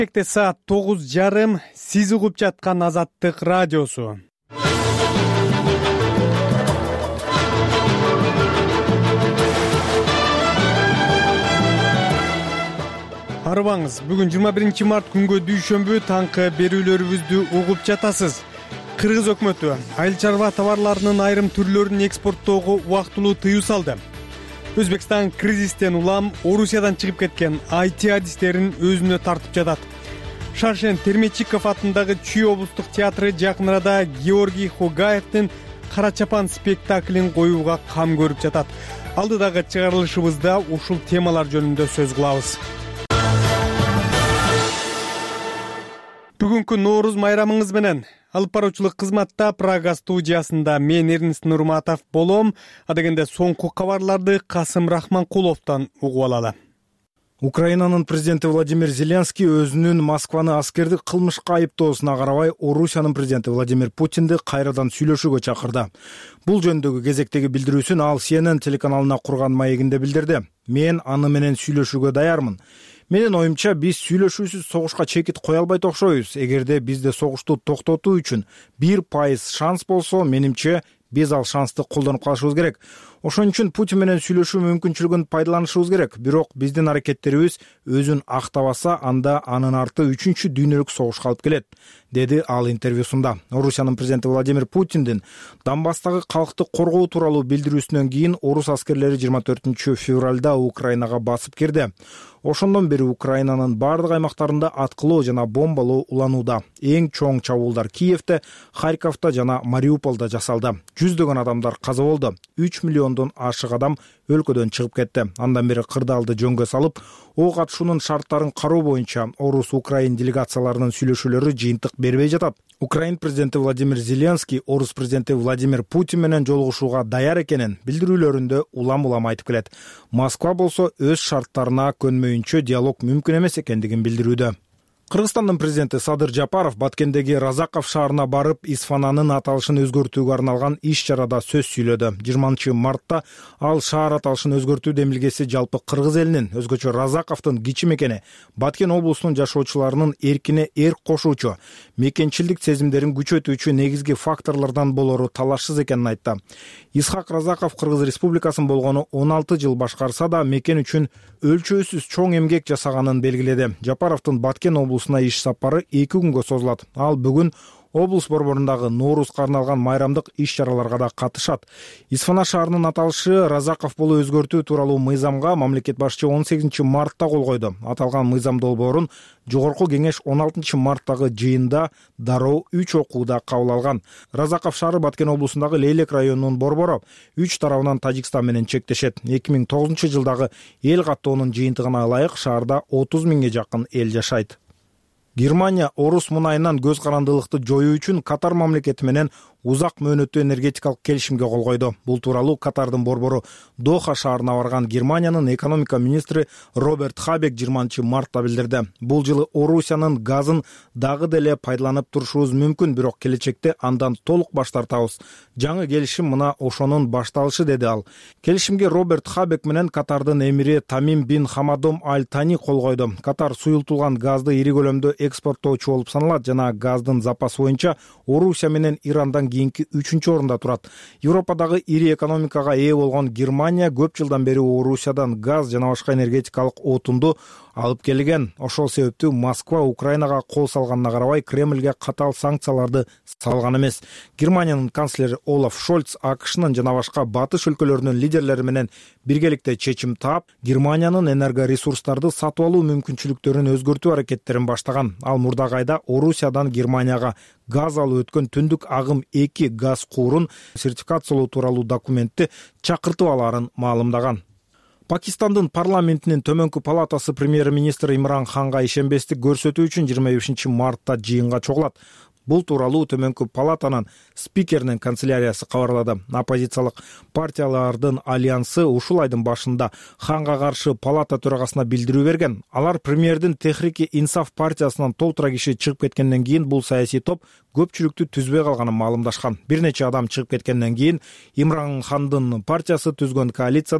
Саат 9:30 сиз угуп жаткан Азаттык радиосу. Арыбаңыз, бүгүн 21 март күнгө дүйшөмбү таңкы берүүлөрүбүздү угуп жатасыз. Кыргыз өкмөтү айыл чарба товарларынын айрым түрлөрүн экспорттоого убактылуу тыюу салды. Өзбекстан кризистен улам Орусиядан чыгып кеткен IT адистерин өзүнө тартып жатат. Шаршен Термечиков атындагы Чүй облустук театры жакын арада Георгий Хогаевдин Кара чапан спектаклин коюуга кам көрүп жатат. Алдыдагы чыгарылышыбызда ушул темалар жөнүндө сөз кылабыз. Бүгүнкү Нооруз майрамыңыз менен алып баруучулук кызматта Прага студиясында мен Эрнест Нурматов болом. Адегенде соңку кабарларды Касым Рахманкуловдон угуп алалы. Украинанын президенти Владимир Зеленский өзүнүн Москваны аскердик кылмышка айыптоосуна карабай, Орусиянын президенти Владимир Путинди кайрадан сүйлөшүүгө чакырды. Бул жөнүндөгү кезектеги билдирүүсүн ал CNN телеканалына курган маегинде билдирди. Мен аны менен сүйлөшүүгө даярмын. Менин оюмча, биз сүйлөшүүсүз согушка чекит кое албайт окшойбуз. Эгерде бизде согушту токтотуу үчүн 1% шанс болсо, менимче биз ал шансты колдонуп калышыбыз керек. Ошон үчүн Путин менен сүйлөшүү мүмкүнчүлүгүн пайдаланышыбыз керек. Бирок биздин аракеттерибиз өзүн актабаса, анда анын арты 3-чү дүйнөлүк согушка алып келет, деди ал интервьюсунда. Орусиянын президенти Владимир Путиндин Донбасстагы калкты коргоо тууралуу билдирүүсүнөн кийин орус аскерлери 24 февралда Украинага басып кирди. Ошондон бери Украинанын бардык аймактарында аткылоо жана бомбалоо уланууда. Эң чоң чабуулдар Киевде, Харьковдо жана Мариуполдо жасалды. Жүздөгөн адамдар каза болду. 3 миллиондон ашык адам өлкөдөн чыгып кетти. Андан бери кырдаалды жөнгө салып, ок атышуунун шарттарын кароо боюнча орус-украин делегацияларынын сүйлөшүүлөрү жыйынтык бербей жатат. Украин президенти Владимир Зеленский орус президенти Владимир Путин менен жолугушууга даяр экенин билдирүүлөрүндө улам-улам айтып келет. Москва болсо өз шарттарына көнмөйүнчө диалог мүмкүн эмес экендигин билдирүүдө. Кыргызстандын президенти Садыр Жапаров Баткендеги Разаков шаарына барып, Исфананын аталышын өзгөртүүгө арналган иш-чарада сөз сүйлөдү. 20 мартта ал шаар аталышын өзгөртүү демилгеси жалпы кыргыз элинин, өзгөчө Разаковдун кичи мекени, Баткен облусунун жашоочуларынын эркине эрк кошуучу, мекенчилдик сезимдерин күчөтүүчү негизги факторлордон болору талашсыз экенин айтты. Исхак Разаков Кыргыз Республикасын болгону 16 жыл башкарса да, мекен үчүн өлчөөсүз чоң эмгек жасаганын белгиледи. Жапаровдун Баткен облусуна иш сапары 2 күнгө созулат. Ал бүгүн облус борборундагы Ноорузга арналган майрамдык иш-чараларга да катышат. Исфана шаарынын аталышы Разаков болуу өзгөртүү тууралуу мыйзамга мамлекет башчы 18 мартта кол койду. Аталган мыйзам долбоорун Жогорку кеңеш 16 марттагы жыйында дароо 3 окууда кабыл алган. Разаков шаары Баткен облусундагы Лейлек районунун борбору 3 тарабынан Тажикстан менен чектешет. 2009 жылдагы эл каттоонун жыйынтыгына ылайык шаарда 30 миңге жакын эл жашайт. Германия орус мунайынан көз карандылыкты жоюу үчүн Катар мамлекети менен узак мөөнөттүү энергетикалык келишимге кол койду. Бул тууралуу Катардын борбору Доха шаарына барган Германиянын экономика министри Роберт Хабек 20 мартта билдирди. Бул жылы Орусиянын газын дагы деле пайдаланып турушубуз мүмкүн, бирок келечекте андан толук баш тартабыз. Жаңы келишим мына ошонун башталышы, деди ал. Келишимге Роберт Хабек менен Катардын эмири Тамим бин Хамадом Аль Тани кол койду. Катар суюлтулган газды ири көлөмдө экспорттоочу болуп саналат жана газдын запасы боюнча Орусия менен Ирандан кийинки 3-чү орунда турат. Европадагы ири экономикага ээ болгон Германия көп жылдан бери Орусиядан газ жана башка энергетикалык отунду алып келген. Ошол себептүү Москва Украинага кол салганына карабай Кремльге катаал санкцияларды салган эмес. Германиянын канцлери Олаф Шольц АКШнын жана башка батыш өлкөлөрүнүн лидерлери менен биргеликте чечим таап, Германиянын энергоресурстарды сатып алуу мүмкүнчүлүктөрүн өзгөртүү аракеттерин баштаган. Ал мурдагы айда Орусиядан Германияга газ алып өткөн түндүк агым 2 газ куурун сертификациялоо тууралуу документти чакыртып алаарын маалымдаган. Пакистандын парламентинин төмөнкү палатасы премьер-министр Имран Ханга ишенбестик көрсөтүү үчүн 25 мартта жыйынга чогулат. Бул тууралуу төмөнкү палатанын спикеринин канцеляриясы кабарлады. Оппозициялык партиялардын альянсы ушул айдын башында Ханга каршы палата төрагасына билдирүү берген. Алар премьердин Техрики Инсаф партиясынан толтура киши чыгып кеткенден кийин бул саясий топ көпчүлүктү түзбөй калганын маалымдашкан. Бир нече адам чыгып кеткенден кийин Имран Хандын партиясы түзгөн коалицияда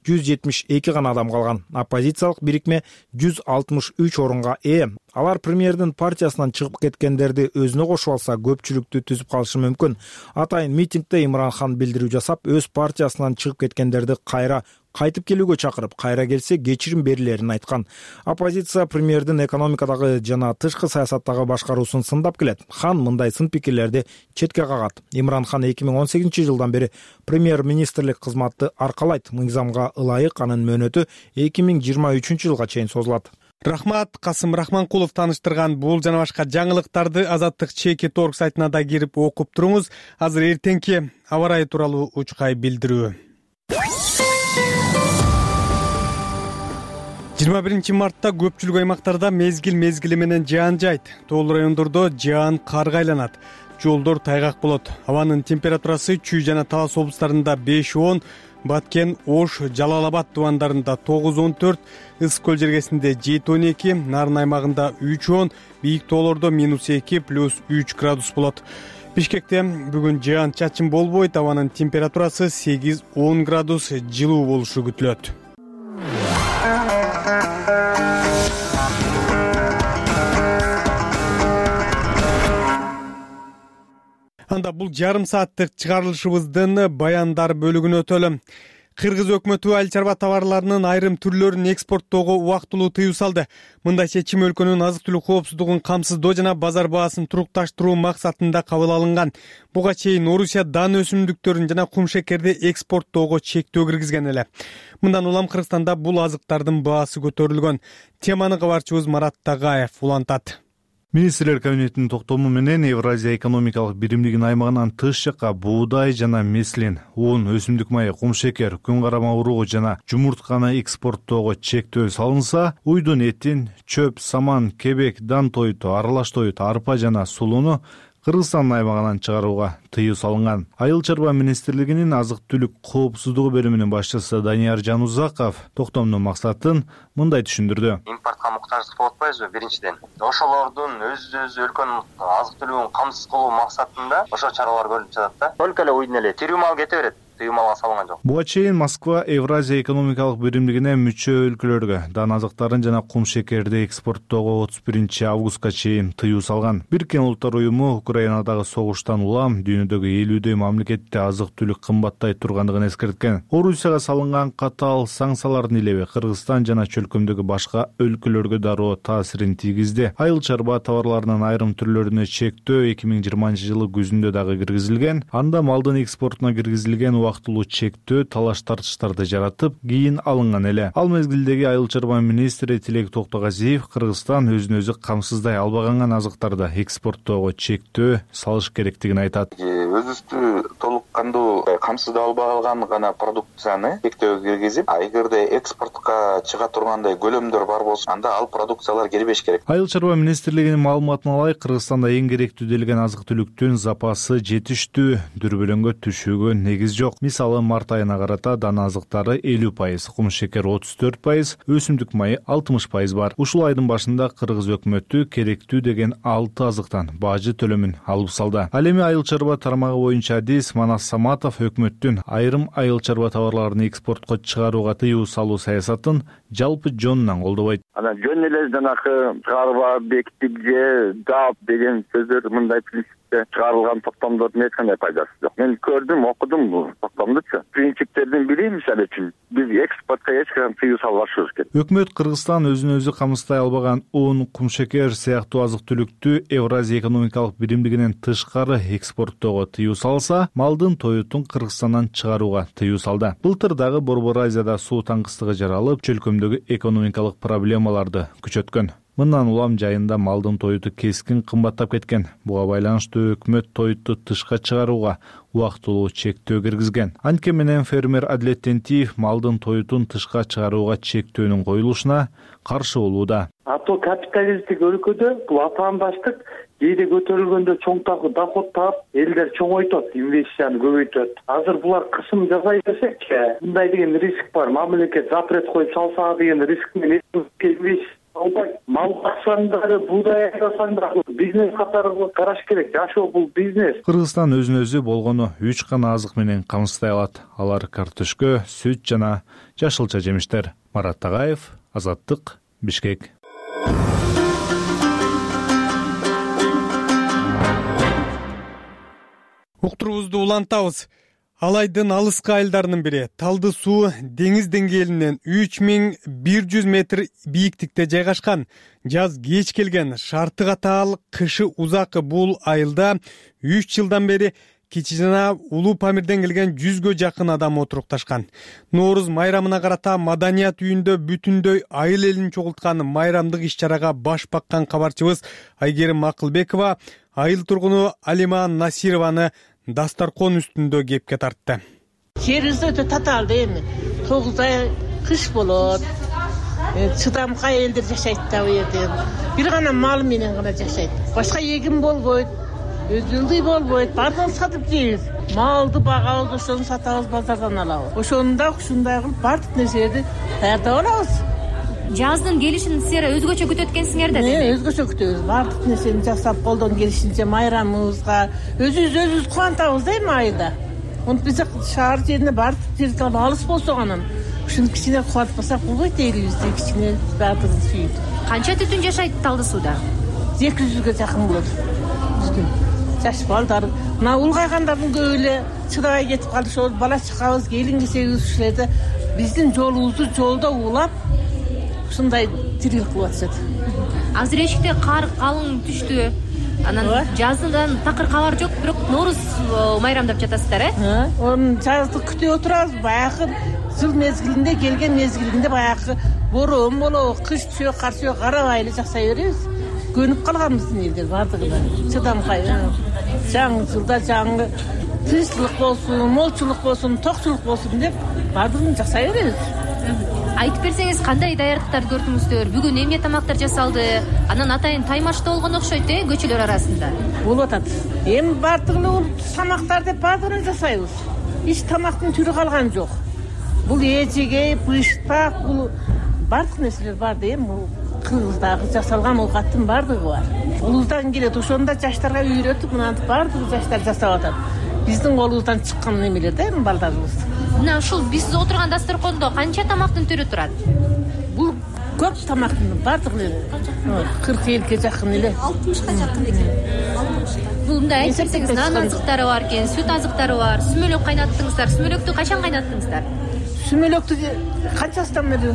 172 гана адам калган. Оппозициялык бирикме 163 орунга ээ. Алар премьердин партиясынан чыгып кеткендерди өзүнө кошуп алса, көпчүлүктү түзүп калышы мүмкүн. Атайын митингде Имран Хан билдирүү жасап, өз партиясынан чыгып кеткендерди кайтып келүүгө чакырып, кайра келсе кечирим берилерин айткан. Оппозиция премьердин экономикадагы жана тышкы саясаттагы башкаруусун сындап келет. Хан мындай сын пикирлерди четке кагат. Имран Хан 2018-жылдан бери премьер-министрлик кызматты аркалайт. Мыйзамга ылайык анын мөөнөтү 2023-жылга чейин созулат. Рахмат, Касым Рахманкулов таныштырган бул жана башка жаңылыктарды Азаттык ЧК.org сайтына да кирип окуп туруңуз. Азыр эртеңки аба ырайы тууралуу учкай билдирүү. 21 мартта көпчүлүк аймактарда мезгил менен жаан жайт. Тоол райондордо жаан карга айланат. Жолдор тайгак болот. Абанын температурасы Чүй жана Талас облустарында 5-10, Баткен, Ош, Жалал-Абад тубандарында 9-14, Ысык көл жергесинде 7-12, Нарын аймагында 3-10, бийик тоолордо -2 +3 градус болот. Бишкекте бүгүн жаан чачын болбойт, абанын температурасы 8-10 градус жылуу болушу күтүлөт. Анда бул жарым сааттык чыгарылышыбыздын баяндар бөлүгүнө өтөлү. Кыргыз өкмөтү айыл чарба товарларынын айрым түрлөрүн экспорттоого убактылуу тыюу салды. Мындай чечим өлкөнүн азык-түлүк коопсуздугун камсыздоо жана базар баасын турукташтыруу максатында кабыл алынган. Буга чейин Орусия дан өсүмдүктөрүн жана кумшекерди экспорттоого чектөө киргизген эле. Мындан улам Кыргызстанда бул азыктардын баасы көтөрүлгөн. Теманы кабарчыбыз Марат Тагаев улантат. Министрлер кабинетинин токтому менен Евразия экономикалык биримдигинин аймагынан тыш жакка буудай жана меслин, un, өсүмдүк майы, кумшекер, күн карама уруу жана жумуртканы экспорттоого чектөө салынса, уйдун этин, чөп, саман, кебек, дан тойту, аралаш тойту, арпа жана сулууну Кыргызстан аймагынан чыгарууга тыюу салынган. Айыл чарба министрлигинин азык-түлүк коопсуздугу бөлүмүнүн башчысы Данияр Жанузаков токтомдун максатын мындай түшүндүрдү. Импортко муктаждык болуп атпайбызбы биринчиден. Ошолордун өз өлкөнүн азык-түлүгүн камсыз кылуу максатында ошол чаралар көрүлүп жатат да. Только эле уйдун эле тирүү мал кете берет. Тыюмалга салынган жок. Буга чейин Москва Евразия экономикалык биримдигине мүчө өлкөлөргө дан азыктарын жана кумшекерди экспорттоого 31-августка чейин тыюу салган. Бириккен Улуттар уюму Украинадагы согуштан улам дүйнөдөгү 50 мамлекетте азык-түлүк кымбаттай тургандыгын эскерткен. Орусияга салынган катаал санкциялардын илеби Кыргызстан жана чөлкөмдөгү башка өлкөлөргө дароо таасирин тийгизди. Айыл чарба товарларынын айрым түрлөрүнө чектөө 2020-жылы күзүндө дагы киргизилген. Анда малдын экспортуна киргизилген убактылуу чектөө талаш тартыштарды жаратып, кийин алынган эле. Ал мезгилдеги айыл чарба министри Тилек Токтогазиев Кыргызстан өзүн өзү камсыздай албаган азыктарды экспорттоого чектөө салыш керектигин айтат. Өзүбүздү толук кандуу камсыздай албаган гана продукцияны чектөөгө киргизип, эгерде экспортко чыга тургандай көлөмдөр бар болсо, анда ал продукциялар кирбеш керек. Айыл чарба министрлигинин маалыматына ылайык, Кыргызстанда эң керектүү делген азык-түлүктүн запасы жетиштүү, дүрбөлөңгө түшүүгө негиз жок. Мисалы, март айына карата дан азыктары 50%, кумшекер 34%, өсүмдүк майы 60% бар. Ушул айдын башында Кыргыз өкмөтү керектүү деген 6 азыктан бажы төлөмүн алып салды. Ал эми айыл чарба тармагы боюнча адис Манас Саматов өкмөттүн айрым айыл чарба товарларын экспортко чыгарууга тыюу салуу саясатын жалпы жонунан колдобойт. Анан жөн эле жанакы чыгарба, бекитип же жаап деген сөздөр мындай принципте чыгарылган токтомдордун эч кандай пайдасы жок. Мен көрдүм, окудум бул токтомдучу. Принциптердин бири, мисалы үчүн, биз экспортко эч кандай тыюу салбашыбыз керек. Өкмөт Кыргызстан өзүн өзү камсыздай албаган un, кумшекер сыяктуу азык-түлүктү Евразия экономикалык биримдигинен тышкары экспорттоого тыюу салса, малдын тоютун Кыргызстандан чыгарууга тыюу салды. Былтыр дагы Борбор Азияда суу таңкыстыгы жаралып, чөлкөмдөгү экономикалык проблемаларды күчөткөн. Мындан улам жайында малдын тоюту кескин кымбаттап кеткен. Буга байланыштуу өкмөт тоютту тышка чыгарууга убактылуу чектөө киргизген. Анткени менен фермер Адилет Тентиев малдын тоютун тышка чыгарууга чектөөнүн коюлушуна каршы болууда. Ато капиталисттик өлкөдө бул атаандаштык кээде көтөрүлгөндө чоң доход таап, элдер чоңойтот, инвестицияны көбөйтөт. Азыр булар кысым жасай берсекчи, мындай деген риск бар. Мамлекет запрет коюп салса деген риск менен келбейсиз. Мал баксаңдар, буудай айдасаңдар, бизнес катары караш керек. Жашоо бул бизнес. Кыргызстан өзүнө өзү болгону 3 гана азык менен камсыздай алат. Алар картошка, сүт жана жашылча жемиштер. Марат Тагаев, Азаттык, Бишкек. Уктуруубузду улантабыз. Алайдын алыскы айылдарынын бири Талды суу деңиз деңгээлинен 3100 метр бийиктикте жайгашкан. Жаз кеч келген, шарты катаал, кышы узакы бул айылда 3 жылдан бери Кичи жана Улуу Памирден келген 100гө жакын адам отурукташкан. Нооруз майрамына карата Маданият үйүндө бүтүндөй айыл элин чогулткан майрамдык иш-чарага баш баккан кабарчыбыз Айгерим Акылбекова айыл тургуну Алима Насированы дастаркон үстүндө кепке тартты. Жерибиз өтө татаал эми. 9 ай кыш болот. Чыдамкай элдер жашайт да бу жерде. Бир гана мал менен гана жашайт. Башка эгин болбойт. Өзүлдүй болбойт. Бардыгын сатып жейбиз. Малды багабыз, ошону сатабыз, базардан алабыз. Ошону да ушундай кылып бардык нерселерди даярдап алабыз. Жаздын келишин силер өзгөчө күтөт экенсиңер да деби? Өзгөчө күтөбүз. Бардык нерсени жасап колдон келишинче майрамыбызга өзүбүз кубантабыз да эми айылда. Onu bize şehir yerine bardık yerden alыс bolsa anam. Şunu kişine kuatmasak bolbойт элибизде кичине бардыгын сүйүп. Канча түтүн жашайт Талды сууда? 200гө жакын болот. Түтүн. Жаш балдар, мына улгайгандардын көбү эле чыдабай кетип калды. Ошол бала чыкабыз, келин кесебиз ушулерде биздин жолубузду жолдо улап ушундай тирилик кылып атышат. Азыр эшикте кар калың түштү. Анан жаздан такыр кабар жок, бирок Нооруз майрамдап жатасыздар, Onu жазды күтүп отурабыз. Баягы жыл мезгилинде келген мезгилинде баягы бороон болобу, кыш түшө, кар түшө карабай эле жаксай беребиз. Көнүп калганбыздын элдер бардыгына. Чыдамкай. Жаңы жылда жаңы тынчтык болсун, молчулук болсун, токчулук болсун деп бардыгын жаксай беребиз. Айтып берсеңиз, кандай даярдыктарды көрдүңүздөр? Бүгүн эмне тамактар жасалды? Анан атайын таймашта болгон окшойт, көчөлөр арасында. Болуп атат. Эми бардыгын тамактар деп бардыгын жасайбыз. Эч тамактын түрү калган жок. Бул эжеге, быштак, бул бардык нерселер бар да эми кыргыздагы жасалган оокаттын бардыгы бар. Улуздан келет, ошондо жаштарга үйрөтүп, мынантип бардыгы жаштар жасап атат. Биздин колубуздан чыккан немелер да эми балдарыбыз. Мына ушул биз отурган дасторкондо канча тамактын түрү турат? Бул көп тамактын бардыгы 40 элге жакын эле. 60га жакын экен. Бул мындай айтып берсеңиз, нан азыктары бар экен, сүт азыктары бар. Сүмөлөк кайнаттыңыздар. Сүмөлөктү качан кайнаттыңыздар? Сүмөлөктү канчасынан бери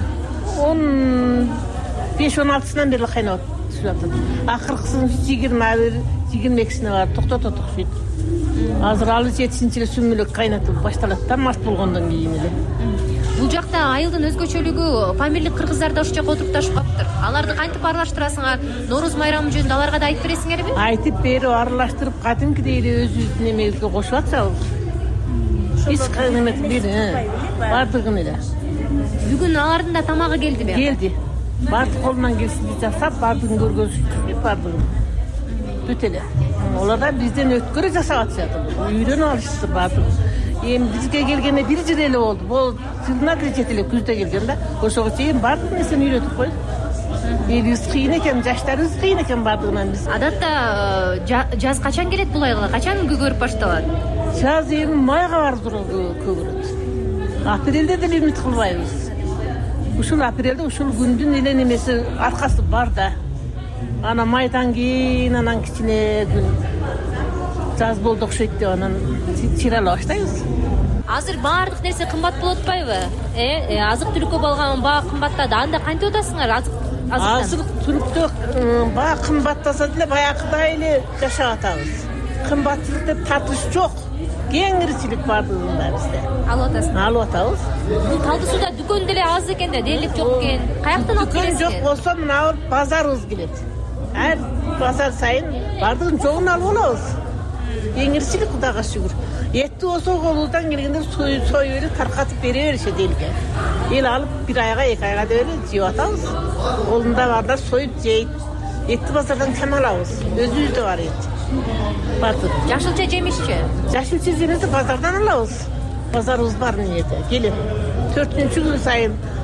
15-16сынан бери кайнап атат. Акыркысын 21-22сине бар токтототук бүт. Азыр алы 7-эле сүмөлөк кайнатып башталат да март болгондон кийин эле. Бул жакта айылдын өзгөчөлүгү памирлик кыргыздар да ушул жака отурупташып калыптыр. Аларды кантип аралаштырасыңар? Нооруз майрамы жөнүндө аларга да айтып бересиңерби? Айтып берип аралаштырып кадимкидей эле өзүбүздүн эмебизге кошуп атсабыз. Эч кандай бир бардыгын эле. Бүгүн алардын да тамагы келдиби? Келди. Бардык колунан келсинди жасап, бардыгын көргөзүп бардыгын. Бүт эле. Олар да бизден өткөрү жасап атышат. Үйрөнүп алышты бардык. Эми бизге келгенде 1 жыл эле болду. Бул жылына 7 эле күздө келген да. Ошого чейин бардык нерсени үйрөтүп койдук. Элибиз кыйын экен, жаштарыбыз кыйын экен бардыгынан биз. Адатта жаз качан келет бул айылга? Качан көгөрүп башталат? Жаз эми майга бардыр көгөрөт. Апрелде деле үмүт кылбайбыз. Ушул апрелде ушул күндүн эле немеси аркасы бар да. Ана майдан кийин анан кичине күн жаз болду окшойт деп анан чырала баштайбыз. Азыр баардык нерсе кымбат болуп атпайбы? Азык-түлүккө болгон баа кымбаттады. Анда кантип атасыңар? Азык-түлүктө баа кымбаттаса деле баягыдай эле жашап атабыз. Кымбатчылык деп татыш жок. Кеңирчилик бардыгында бизде. Алып атасың. Алып атабыз. Бул Талды сууда дүкөн деле аз экен да, дээрлик жок экен. Каяктан алып келесиз? Дүкөн жок болсо мына базарыбыз келет. Ар базар сайын бардыгын жогун алып алабыз. Кеңирчилик Кудайга шүгүр. Этти болсо колубуздан келгенде союп эле таркатып бере беришет элге. Эл алып 1 айга 2 айга деп эле жеп атабыз. Колунда бардар союп жейт. Этти базардан кем алабыз? Өзүбүздө бар эт. Бардык. Жашылча жемишчи. Жашылча жемишти базардан алабыз. Базарыбыз бар эмнеде. Келип 4-күн сайын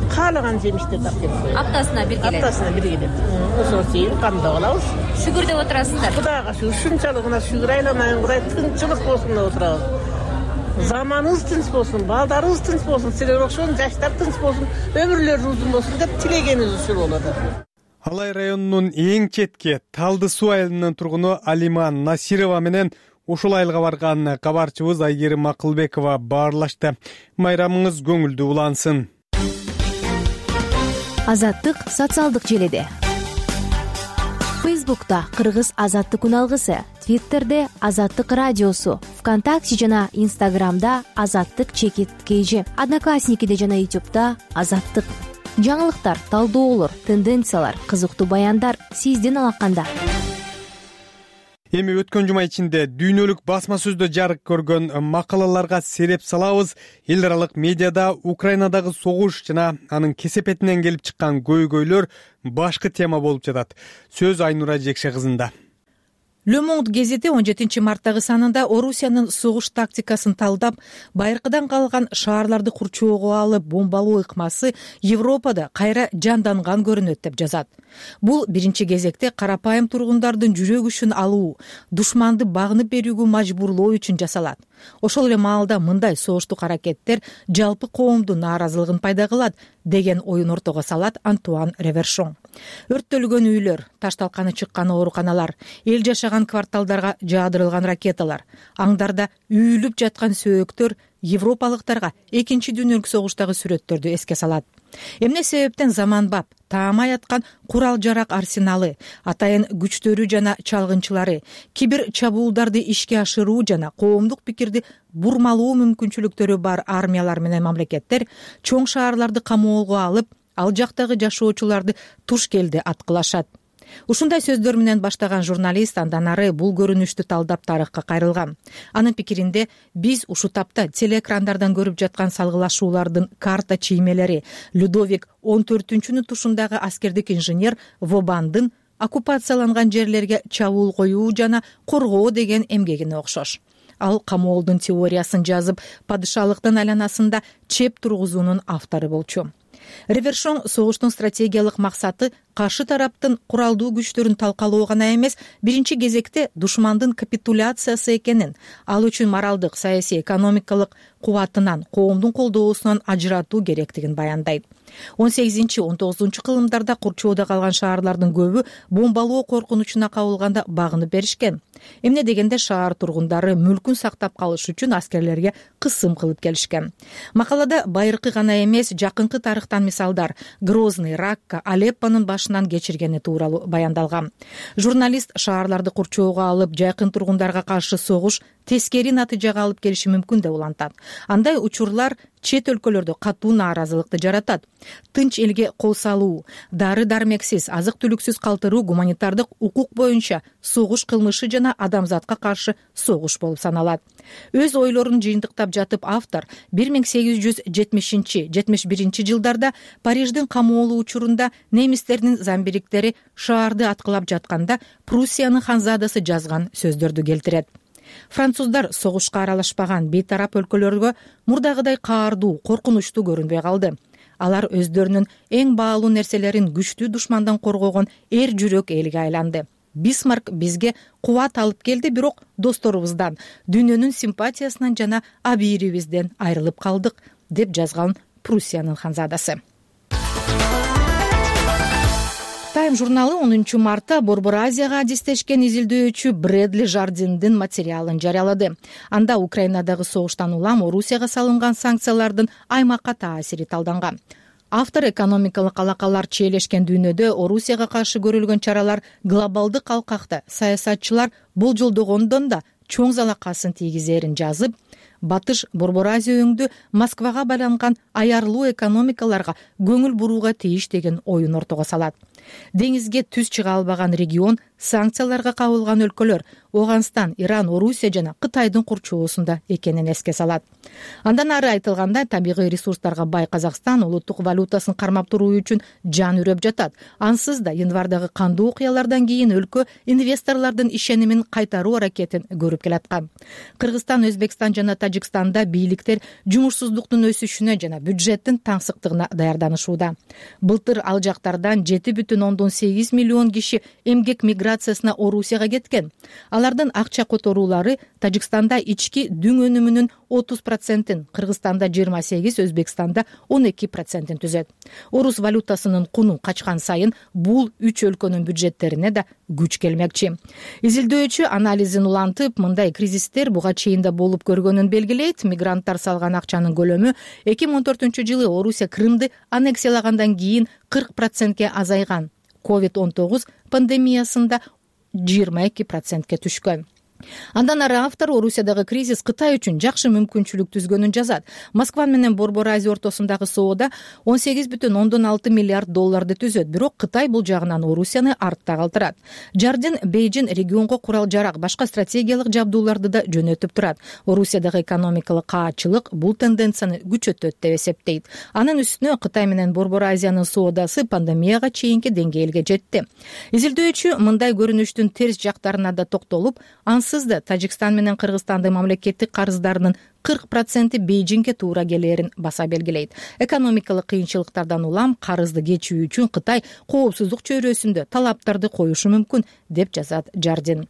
каалаган жемиштерди алып келип коет. Аптасына бир келет. Аптасына бир келет. Ошого чейин кандап алабыз. Шүгүр деп отурасыздар. Кудайга шүгүр, ушунчалык мына шүгүр айламайын курай, тынччылык болсун деп отурабыз. Заманыбыз тынч болсун, балдарыбыз тынч болсун, силер окшогон жаштар тынч болсун, өмүрлөрү узун болсун деп тилегенибиз ушул болот. Алай районунун эң четки Талды суу айылынын тургуну Алима Насирова менен ушул айылга барган кабарчыбыз Айгерим Акылбекова баарлашты. Майрамыңыз көңүлдүү улансын. Азаттык социалдык желеде. Фейсбукта Кыргыз Азаттык үналгысы, Твиттерде Азаттык радиосу, ВКонтакте жана Инстаграмда Азаттык _KG, Одноклассникиде жана Ютубта Азаттык. Жаңылыктар, талдоолор, тенденциялар, кызыктуу баяндар сиздин алаканда. Эми өткөн жума ичинде дүйнөлүк басма сөздө жарык көргөн макалаларга сереп салабыз. Эл аралык медиада Украинадагы согуш жана анын кесепетинен келип чыккан көйгөйлөр башкы тема болуп жатат. Сөз Айнура Жекше кызында. Le Monde гезити 17 марттагы санында Орусиянын согуш тактикасын талдап, байыркыдан калган шаарларды курчоого алып бомбалоо ыкмасы Европада кайра жанданган көрүнөт деп жазат. Бул биринчи кезекте карапайым тургундардын жүрөк күчүн алуу, душманды багынып берүүгө мажбурлоо үчүн жасалат. Ошол эле маалда мындай согуштук аракеттер жалпы коомдун нааразылыгын пайда кылат деген оюн ортого салат Антуан Ревершон. Өрттөлгөн үйлөр, ташталканы чыккан ооруканалар, эл жашаган кварталдарга жаадырылган ракеталар, аңдарда үйүлүп жаткан сөөктөр европалыктарга экинчи дүйнөлүк согуштагы сүрөттөрдү эске салат. Эмне себептен заманбап, таамай аткан курал жарак арсеналы, атайын күчтөрү жана чалгынчылары, кибер чабуулдарды ишке ашыруу жана коомдук пикирди бурмалоо мүмкүнчүлүктөрү бар армиялар менен мамлекеттер чоң шаарларды камоого алып, ал жактагы жашоочуларды туш келди аткылашат. Ушундай сөздөр менен баштаган журналист андан ары бул көрүнүштү талдап тарыхка кайрылган. Анын пикиринде биз ушу тапта телеэкрандардан көрүп жаткан салгылашуулардын карта чиймелери Людовик 14-нүн тушундагы аскердик инженер Вобандын оккупацияланган жерлерге чабуул коюу жана коргоо деген эмгегине окшош. Ал камоолдун теориясын жазып, падышалыктын айланасында чеп тургузуунун автору болчу. Ревершон согуштун стратегиялык максаты каршы тараптын куралдуу күчтөрүн талкалоо гана эмес, биринчи кезекте душмандын капитуляциясы экенин, ал үчүн моралдык, саясий, экономикалык кубатынан, коомдун колдоосунан ажыратуу керектигин баяндайт. 18-19 кылымдарда курчоодо калган шаарлардын көбү бомбалоо коркунучуна кабылганда багынып беришкен. Эмне дегенде шаар тургундары мүлкүн сактап калыш үчүн аскерлерге кысым кылып келишкен. Макалада байыркы гана эмес, жакынкы тарыхтан мисалдар Грозный, Ракка, Алеппонун башынан кечиргени тууралуу баяндалган. Журналист шаарларды курчоого алып, жакын тургундарга каршы согуш тескери натыйжага алып келиши мүмкүн деп улантат. Андай учурлар чет өлкөлөрдө катуу нааразылыкты жаратат. Тынч элге кол салуу, дары-дармексиз, азык-түлүксүз калтыруу гуманитардык укук боюнча согуш кылмышы жана адамзатка каршы согуш болуп саналат. Өз ойлорун жыйынтыктап жатып автор 1870-71 жылдарда Париждин камоолуу учурунда немистердин замбириктери шаарды аткылап жатканда Пруссиянын ханзадасы жазган сөздөрдү келтирет. Француздар согушка аралашпаган бейтарап өлкөлөргө мурдагыдай каардуу, коркунучтуу көрүнбөй калды. Алар өздөрүнүн эң баалуу нерселерин күчтүү душмандан коргогон эр жүрөк элге айланды. Бисмарк бизге кубат алып келди, бирок досторубуздан, дүйнөнүн симпатиясынан жана абийирибизден айрылып калдык, деп жазган Пруссиянын ханзадасы. Time журналы 10 мартта Борбор Азияга адистешкен изилдөөчү Брэдли Жардиндин материалын жарыялады. Анда Украинадагы согуштан улам Орусияга салынган санкциялардын аймакка таасири талданган. Автор экономикалык алакалар чиелешкен дүйнөдө Орусияга каршы көрүлгөн чаралар глобалдык алкакта саясатчылар болжолдогондон да чоң залакасын тийгизерин жазып, Батыш Борбор Азия өңдү Москвага байланган аярлуу экономикаларга көңүл бурууга тийиш деген оюн ортого салат. Деңизге түз чыга албаган регион, санкцияларга кабылган өлкөлөр Ооганстан, Иран, Орусия жана Кытайдын курчоосунда экенин эске салат. Андан ары айтылгандай, табигый ресурстарга бай Казакстан улуттук валютасын кармап туруу үчүн жан үрөп жатат. Ансыз да январдагы кандуу окуялардан кийин өлкө инвесторлордун ишенимин кайтаруу аракетин көрүп келаткан. Кыргызстан, Өзбекстан жана Тажикстанда бийликтер жумушсуздуктун өсүшүнө жана бюджеттин таңсыктыгына даярданышууда. Былтыр ал жактардан 7,8 миллион киши эмгек миграциясына Орусияга кеткен. Алардын акча которуулары Тажикстанда ички дүң өнүмүнүн 30%, Кыргызстанда 28%, Өзбекстанда 12% түзөт. Орус валютасынын куну качкан сайын бул 3 өлкөнүн бюджеттерине да күч келмекчи. Изилдөөчү анализин улантып, мындай кризистер буга чейин да болуп көргөнүн белгилейт. Мигранттар салган акчанын көлөмү 2014-жылы Орусия Крымды аннексиялагандан кийин 40%ке азайган. COVID-19 пандемиясында 22%ке түшкөн. Андан ары автор Орусиядагы кризис Кытай үчүн жакшы мүмкүнчүлүк түзгөнүн жазат. Москва менен Борбор Азия ортосундагы соода 18,6 миллиард долларды түзөт, бирок Кытай бул жагынан Орусияны артта калтырат. Жардин Бейжин регионго курал-жарак, башка стратегиялык жабдууларды да жөнөтүп турат. Орусиядагы экономикалык каатчылык бул тенденцияны күчөтөт деп эсептейт. Анын үстүнө Кытай менен Борбор Азиянын соодасы пандемияга чейинки деңгээлге жетти. Изилдөөчү мындай көрүнүштүн терс жактарына да токтолуп, да Тажикстан менен Кыргызстандын мамлекеттик карыздарынын 40% Бейжиңге туура келерин баса белгилейт. Экономикалык кыйынчылыктардан улам карызды кечүү үчүн Кытай коопсуздук чөйрөсүндө талаптарды коюшу мүмкүн, деп жазат Жардин.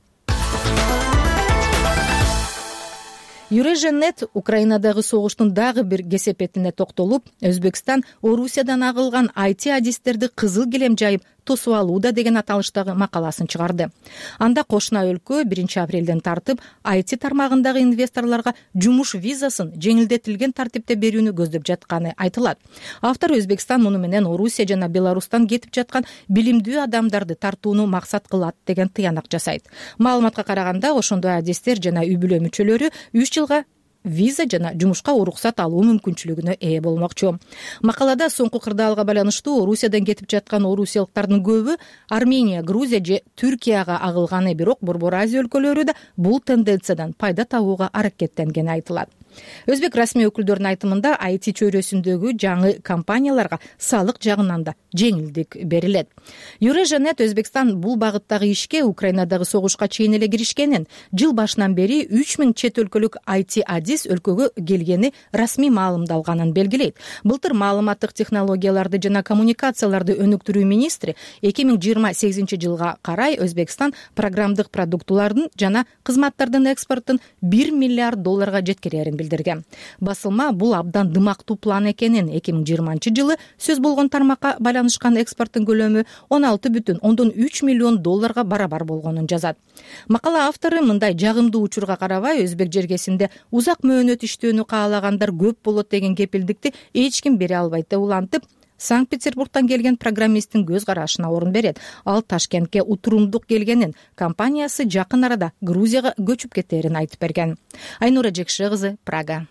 Юреженет Украинадагы согуштун дагы бир кесепетине токтолуп, Өзбекстан Орусиядан агылган IT адистерди кызыл килем жайып тосуп алууда деген аталыштагы макаласын чыгарды. Анда кошуна өлкө 1-апрелден тартып IT тармагындагы инвесторлорго жумуш визасын жеңилдетилген тартипте берүүнү көздөп жатканы айтылат. Автор Өзбекстан муну менен Орусия жана Беларустан кетип жаткан билимдүү адамдарды тартууну максат кылат деген тыянак жасайт. Маалыматка караганда, ошондой адистер жана үй-бүлө мүчөлөрү 3 жылга виза жана жумушка уруксат алуу мүмкүнчүлүгүнө ээ болмокчу. Макалада соңку кырдаалга байланыштуу Орусиядан кетип жаткан орусиялыктардын көбү Армения, Грузия же Түркияга агылганы, бирок Борбор Азия өлкөлөрү да бул тенденциядан пайда табууга аракеттенгени айтылат. Өзбек расмий өкүлдөрүнүн айтымында IT чөйрөсүндөгү жаңы компанияларга салык жагынан да жеңилдик берилет. Юреженет Өзбекстан бул багыттагы ишке Украинадагы согушка чейин эле киришкенин, жыл башынан бери 3000 чет өлкөлүк IT адис өлкөгө келгени расмий маалымдалганын белгилейт. Былтыр маалыматтык технологияларды жана коммуникацияларды өнүктүрүү министри 2028 жылга карай Өзбекстан программдык продуктулардын жана кызматтардын экспортун 1 миллиард долларга жеткирерин билдирген. Басылма бул абдан дымактуу план экенин, 2020 жылы сөз болгон тармакка байланышкан экспорттун көлөмү 16,3 миллион долларга барабар болгонун жазат. Макала автору мындай жагымдуу учурга карабай, өзбек жергесинде узак мөөнөт иштөөнү каалагандар көп болот деген кепилдикти эч ким бере албайт деп улантып, Санкт-Петербургтан келген программисттин көз карашына орун берет. Ал Ташкентке утурумдук келгенин, компаниясы жакын арада Грузияга көчүп кетерин айтып берген. Айнура Жекши кызы, Прага.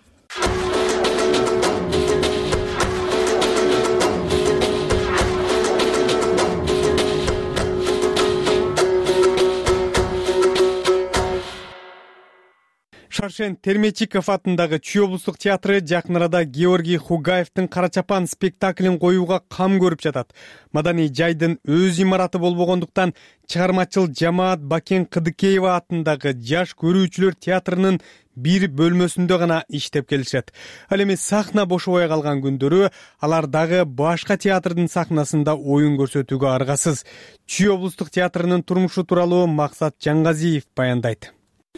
Шаршен Термечиков атындагы Чүй облустук театры жакын арада Георгий Хугаевдин Кара чапан спектаклин коюуга кам көрүп жатат. Маданий жайдын өз имараты болбогондуктан чыгармачыл жамаат Бакен Кыдыкеева атындагы Жаш көрүүчүлөр театрынын бир бөлмөсүндө гана иштеп келишет. Ал эми сахна бошобой калган күндөрү алар дагы башка театрдын сахнасында оюн көрсөтүүгө аргасыз. Чүй облустук театрынын турмушу тууралуу Максат Жаңгазиев баяндайт.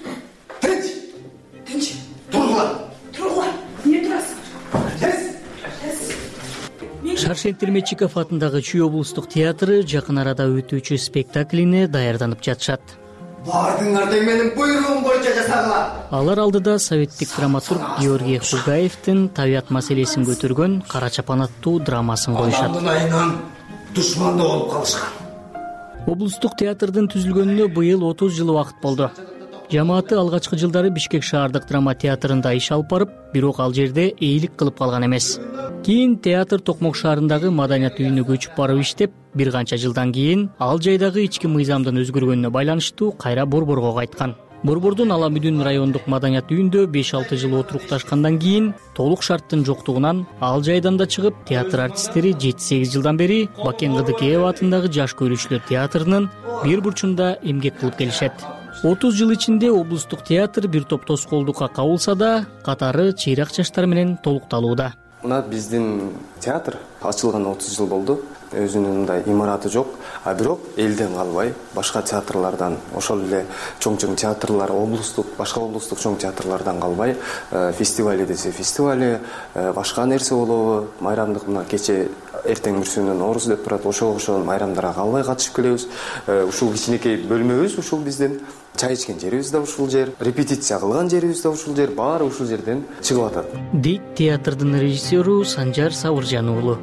Шаршен Термечиков атындагы Чүй облустук театры жакын арада өтүүчү спектаклине даярданып жатышат. Бардыңар тең менин буйругум боюнча жасагыла. Алар алдыда советтик драматург Георгий Хугаевдин табият маселесин көтөргөн Кара чапан аттуу драмасын коюшат. Адамдын айынан душманда болуп калышкан. Облустук театрдын түзүлгөнүнө быйыл 30 жыл убакыт болду. Жамааты алгачкы жылдары Бишкек шаардык драма театрында иш алып барып, бирок ал жерде ээлик кылып калган эмес. Кийин театр Токмок шаарындагы маданият үйүнө көчүп барып иштеп, бир канча жылдан кийин ал жайдагы ички мыйзамдын өзгөргөнүнө байланыштуу кайра Борборго кайткан. Борбордун Ала Мүдүн райондук маданият үйүндө 5-6 жыл отурукташкандан кийин толук шарттын жоктугунан ал жайдан да чыгып, театр артисттери 7-8 жылдан бери Бакен Кыдыкеева атындагы Жаш көрүүчүлөр театрынын бир бурчунда эмгек кылып келишет. 30 жыл ичинде облустук театр бир топ тоскоолдукка кабылса да, катары чыйрак жаштар менен толукталууда. Мына биздин театр ачылган 30 жыл болду. Өзүнүн мындай имараты жок, а бирок элден калбай, башка театрлардан, ошол эле чоң-чоң театрлар, башка облустук чоң театрлардан калбай, фестивали десе фестивали, башка нерсе болобу, майрамдык мына кече эртең бүрсүнөн Орус деп турат, ошол майрамдарга калбай катышып келебиз. Ушул кичинекей бөлмөбүз ушул биздин. Чай ичкен жерибиз да ушул жер, репетиция кылган жерибиз да ушул жер, баары ушул жерден чыгып атат. Дейт театрдын режиссеру Санжар Сабыржан уулу.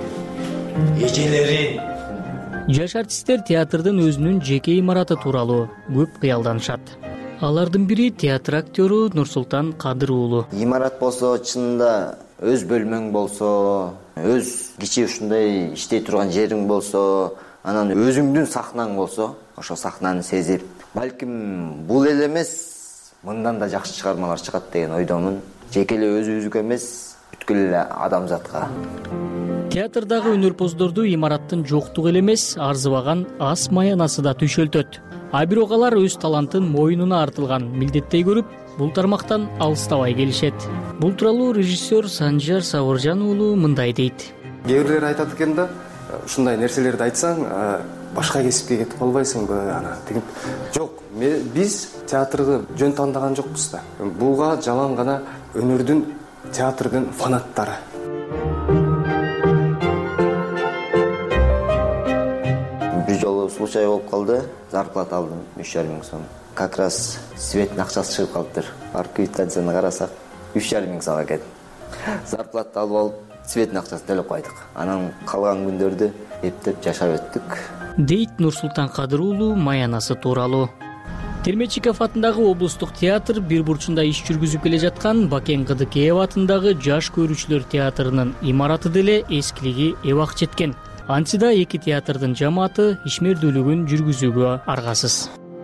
Эжелерин Жаш артисттер театрдын өзүнүн жеке имараты тууралуу көп кыялданышат. Алардын бири театр актёру Нурсултан Кадыр уулу. Имарат болсо, чынында өз бөлмөң болсо, өз кичи ушундай иштей турган жериң болсо, анан өзүңдүн сахнаң болсо, ошо сахнаны сезип, балким бул эле эмес, мындан да жакшы чыгармалар чыгат деген ойдомун. Жеке эле өзүбүзгө эмес, бүткүл эле адамзатка. Театрдагы өнөрпоздорду имараттын жоктугу эле эмес, арзыбаган ас маянасы да түшөлтөт. А бирок алар өз талантын мойнуна артылган милдеттей көрүп, бул тармактан алыстабай келишет. Бул тууралуу режиссер Санжар Сабыржан уулу мындай дейт. Кээ бирлер айтат экен да, ушундай нерселерди айтсаң, башка кесипке кетип калбайсыңбы, анан тигип. Жок, биз театрды жөн тандаган жокпуз да. Буга жалаң гана өнөрдүн, театрдын фанаттары. Случай болуп калды, зарплата алдым 3,5 миң сом. Как раз светтин акчасы чыгып калыптыр. Барып квитанцияны карасак, 3,5 миң сом экен. Зарплата алып алып, светтин акчасын төлөп койдук. Анан калган күндөрдү эптеп жашап өттүк. Дейт Нурсултан Кадыр уулу маянасы тууралуу. Терметчиков атындагы облустук театр бир бурчунда иш жүргүзүп келе жаткан Бакен Кыдыкеева атындагы Жаш көрүүчүлөр театрынын имараты деле эскилиги эбак жеткен. Антида эки театрдын жамааты ишмердүүлүгүн жүргүзүүгө аргасыз.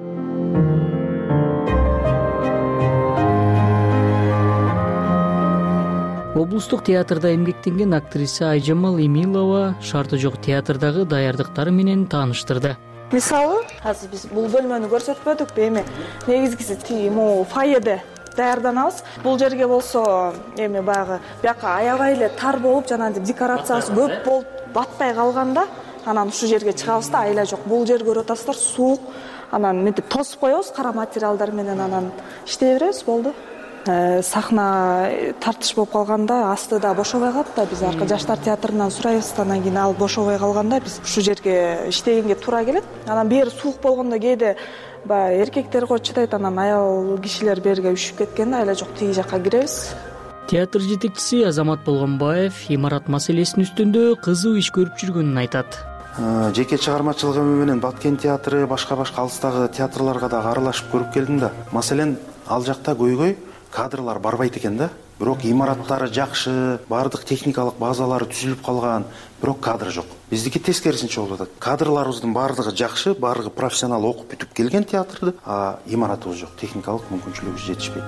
Облустук театрда эмгектенген актриса Айжамал Эмилова шарты жок театрдагы даярдыктары менен тааныштырды. Мисалы, азыр биз бул бөлмөнү көрсөтпөдүк, эми негизгиси тигиму фойеде даярданабыз. Бул жерге болсо, эми баягы бияка аябай эле тар болуп, жанагы декорациясы көп болуп батпай калганда, анан ушу жерге чыгабыз да, айла жок. Бул жер көрүп атасыздар, суук. Анан мынтип тосуп коебуз, кара материалдар менен анан иштей беребиз, болду. Сахна тартыш болуп калганда, астыда бошобой калат да, биз аркы жаштар театрынан сурайбыз, анан кийин ал бошобой калганда биз ушу жерге иштегенге туура келет. Анан бери суук болгондо кээде баягы эркектер го чыдайт, анан аял кишилер берге үшүп кеткенде айла жок тиги жакка киребиз. Театр жетекчиси Азамат Болгонбаев имарат маселесинин үстүндө кызуу иш көрүп жүргөнүн айтат. Жеке чыгармачылыгым менен Баткен театры, башка алыстагы театрларга да аралашып көрүп келдим да. Маселен, ал жакта көйгөй кадрлар барбайт экен да. Бирок имараттары жакшы, бардык техникалык базалары түзүлүп калган, бирок кадр жок. Биздики тескерисинче болуп атат. Кадрларыбыздын бардыгы жакшы, бардыгы профессионал окуп бүтүп келген театрды, а имаратыбыз жок, техникалык мүмкүнчүлүгүбүз жетишпейт.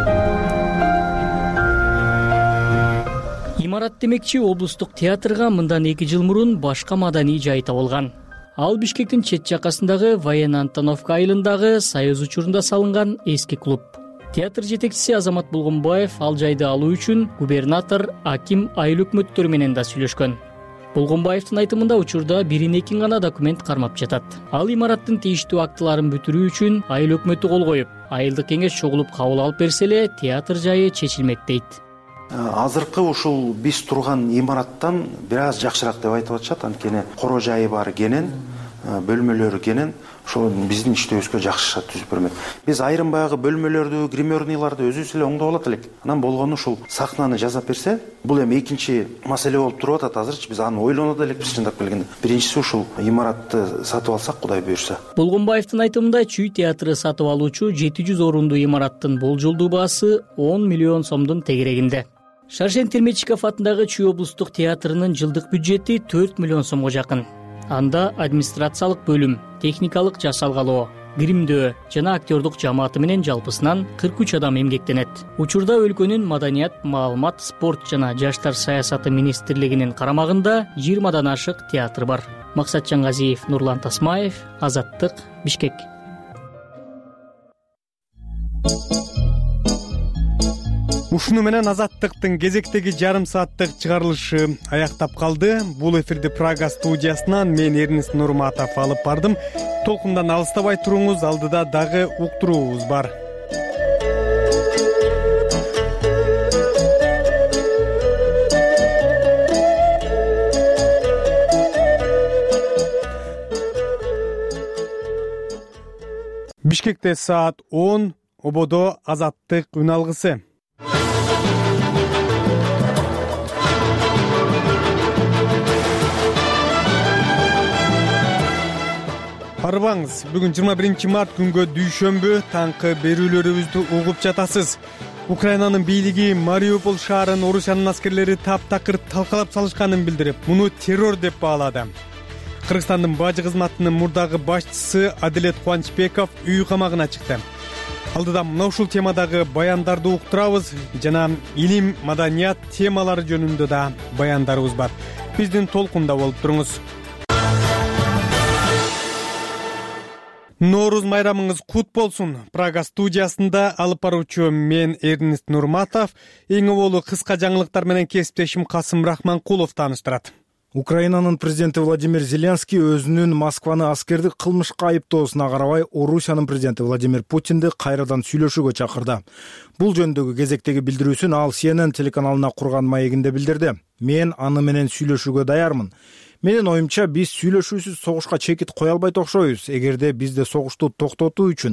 Имарат демекчи облустук театрга мындан 2 жыл мурун башка маданий жай табылган. Ал Бишкектин чет жакасындагы Военно-Антоновка айылындагы Союз учурунда салынган эски клуб. Театр жетекчиси Азамат Болгонбаев ал жайды алуу үчүн губернатор, аким, айыл өкмөттөрү менен да сүйлөшкөн. Болгонбаевдин айтымында учурда 1-2 гана документ кармап жатат. Ал имараттын тийиштүү актыларын бүтүрүү үчүн айыл өкмөтү кол коюп, айылдык кеңеш чогулуп кабыл алып берсе эле театр жайы чечилмек дейт. Азыркы ушул биз турган имараттан бир аз жакшыраак деп айтып атышат, анткени коро жайы бар кенен, бөлмөлөрү кенен, ошол биздин иштөөбүзгө жакшы түзүп бермек. Биз айрым баягы бөлмөлөрдү, гримерныйларды өзүбүз эле оңдоп алат элек. Анан болгону ушул сахнаны жасап берсе, бул эми экинчи маселе болуп туруп атат. Азырчы биз аны ойлонот элекпиз чындап келгенде. Биринчиси ушул имаратты сатып алсак, Кудай буюрса. Болгонбаевдин айтымында Чүй театры сатып алуучу 700 орундуу имараттын болжолдуу баасы 10 миллион сомдун тегерегинде. Шаршен Терметчиков атындагы Чүй облустук театрынын жылдык бюджети 4 миллион сомго жакын. Анда администрациялык бөлүм, техникалык жасалгалоо, гримдөө жана актёрдук жамааты менен жалпысынан 43 адам эмгектенет. Учурда өлкөнүн маданият, маалымат, спорт жана жаштар саясаты министрлигинин карамагында 20дан ашык театр бар. Максат Жаңгазиев, Нурлан Тасмаев, Азаттык, Бишкек. Ушуну менен Азаттыктын кезектеги жарым сааттык чыгарылышы аяктап калды. Бул эфирди Прага студиясынан мен Эрнест Нурматов алып бардым. Толкундан алыстабай туруңуз, алдыда дагы уктуруубуз бар. Бишкекте саат 10, ободо Азаттык үн алгысы. Арбаңыз, бүгүн 21 март күнгө дүйшөмбү таңкы берүүлөрүбүздү угуп жатасыз. Украинанын бийлиги Мариуполь шаарын Орусиянын аскерлери таптакыр талкалап салышканын билдирип, муну террор деп баалады. Кыргызстандын бажы кызматынын мурдагы башчысы Адилет Кубанычбеков үй камагына чыкты. Алдыда мына ушул темадагы баяндарды уктурабыз жана илим, маданият темалары жөнүндө да баяндарыбыз бар. Биздин толкунда болуп туруңуз. Норуз майрамыңыз кут болсун. Прага студиясында алып баруучу мен Эрнест Нурматов, эң оболу кыска жаңылыктар менен кесиптешим Касым Рахманкулов тааныштырат. Украинанын президенти Владимир Зеленский өзүнүн Москваны аскердик кылмышка айыптоосуна карабай Орусиянын президенти Владимир Путинди кайрадан сүйлөшүүгө чакырды. Бул жөнүндөгү кезектеги билдирүүсүн ал CNN телеканалына курган маегинде билдирди. Мен аны менен сүйлөшүүгө даярмын. Менин оюмча, биз сүйлөшүүсүз согушка чекит кое албайт окшойбуз. Эгерде бизде согушту токтотуу үчүн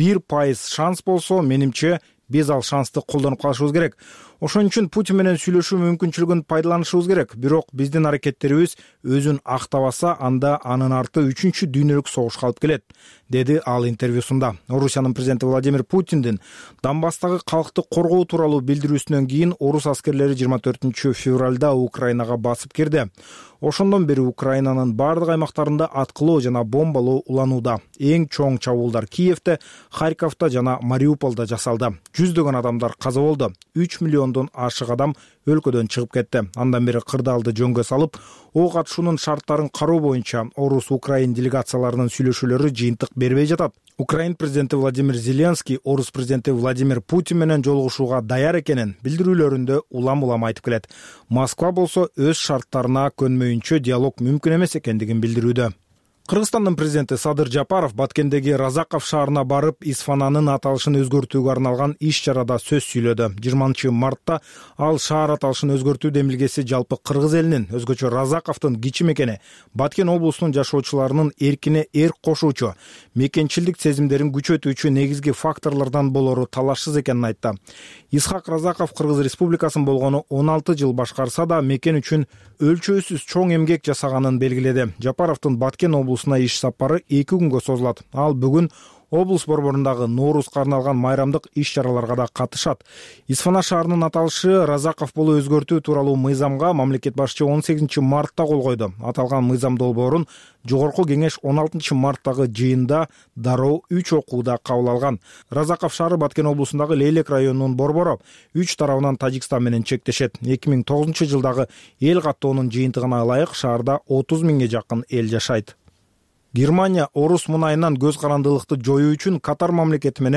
1% шанс болсо, менимче биз ал шансты колдонуп калышыбыз керек. Ошон үчүн Путин менен сүйлөшүү мүмкүнчүлүгүн пайдаланышыбыз керек. Бирок биздин аракеттерибиз өзүн актабаса, анда анын арты 3-чү дүйнөлүк согушка алып келет, деди ал интервьюсунда. Орусиянын президенти Владимир Путиндин Донбасстагы калкты коргоо тууралуу билдирүүсүнөн кийин орус аскерлери 24 февралда Украинага басып кирди. Ошондон бери Украинанын бардык аймактарында аткылоо жана бомбалоо уланууда. Эң чоң чабуулдар Киевте, Харьковто жана Мариуполдо жасалды. Жүздөгөн адамдар каза болду. 3 миллиондон ашык адам өлкөдөн чыгып кетти. Андан бери кырдаалды жөнгө салып, ок атышуунун шарттарын кароо боюнча орус-украин делегацияларынын сүйлөшүүлөрү жыйынтык бербей жатат. Украин президенти Владимир Зеленский орус президенти Владимир Путин менен жолугушууга даяр экенин билдирүүлөрүндө улам-улам айтып келет. Москва болсо өз шарттарына көнмөйүнчө диалог мүмкүн эмес экендигин билдирүүдө. Кыргызстандын президенти Садыр Жапаров Баткендеги Разаков шаарына барып, Исфананын аталышын өзгөртүүгө арналган иш-чарада сөз сүйлөдү. 20 мартта ал шаар аталышын өзгөртүү демилгеси жалпы кыргыз элинин, өзгөчө Разаковдун кичи мекени, Баткен облусунун жашоочуларынын эркине эрк кошуучу, мекенчилдик сезимдерин күчөтүүчү негизги факторлордон болору талашсыз экенин айтты. Исхак Разаков Кыргыз Республикасын болгону 16 жыл башкарса да, мекен үчүн өлчөөсүз чоң эмгек жасаганын белгиледи. Жапаровдун Баткен облусуна иш сапары 2 күнгө созулат. Ал бүгүн облус борборундагы Ноорузга арналган майрамдык иш-чараларга да катышат. Исфана шаарынын аталышы Разаков болуу өзгөртүү тууралуу мыйзамга мамлекет башчы 18 мартта кол койду. Аталган мыйзам долбоорун Жогорку кеңеш 16 марттагы жыйында дароо 3 окууда кабыл алган. Разаков шаары Баткен облусундагы Лейлек районунун борбору 3 тарабынан Тажикстан менен чектешет. 2009 жылдагы эл каттоонун жыйынтыгына ылайык шаарда 30 миңге жакын эл жашайт. Германия орус мунайынан көз карандылыкты жоюу үчүн Катар мамлекети менен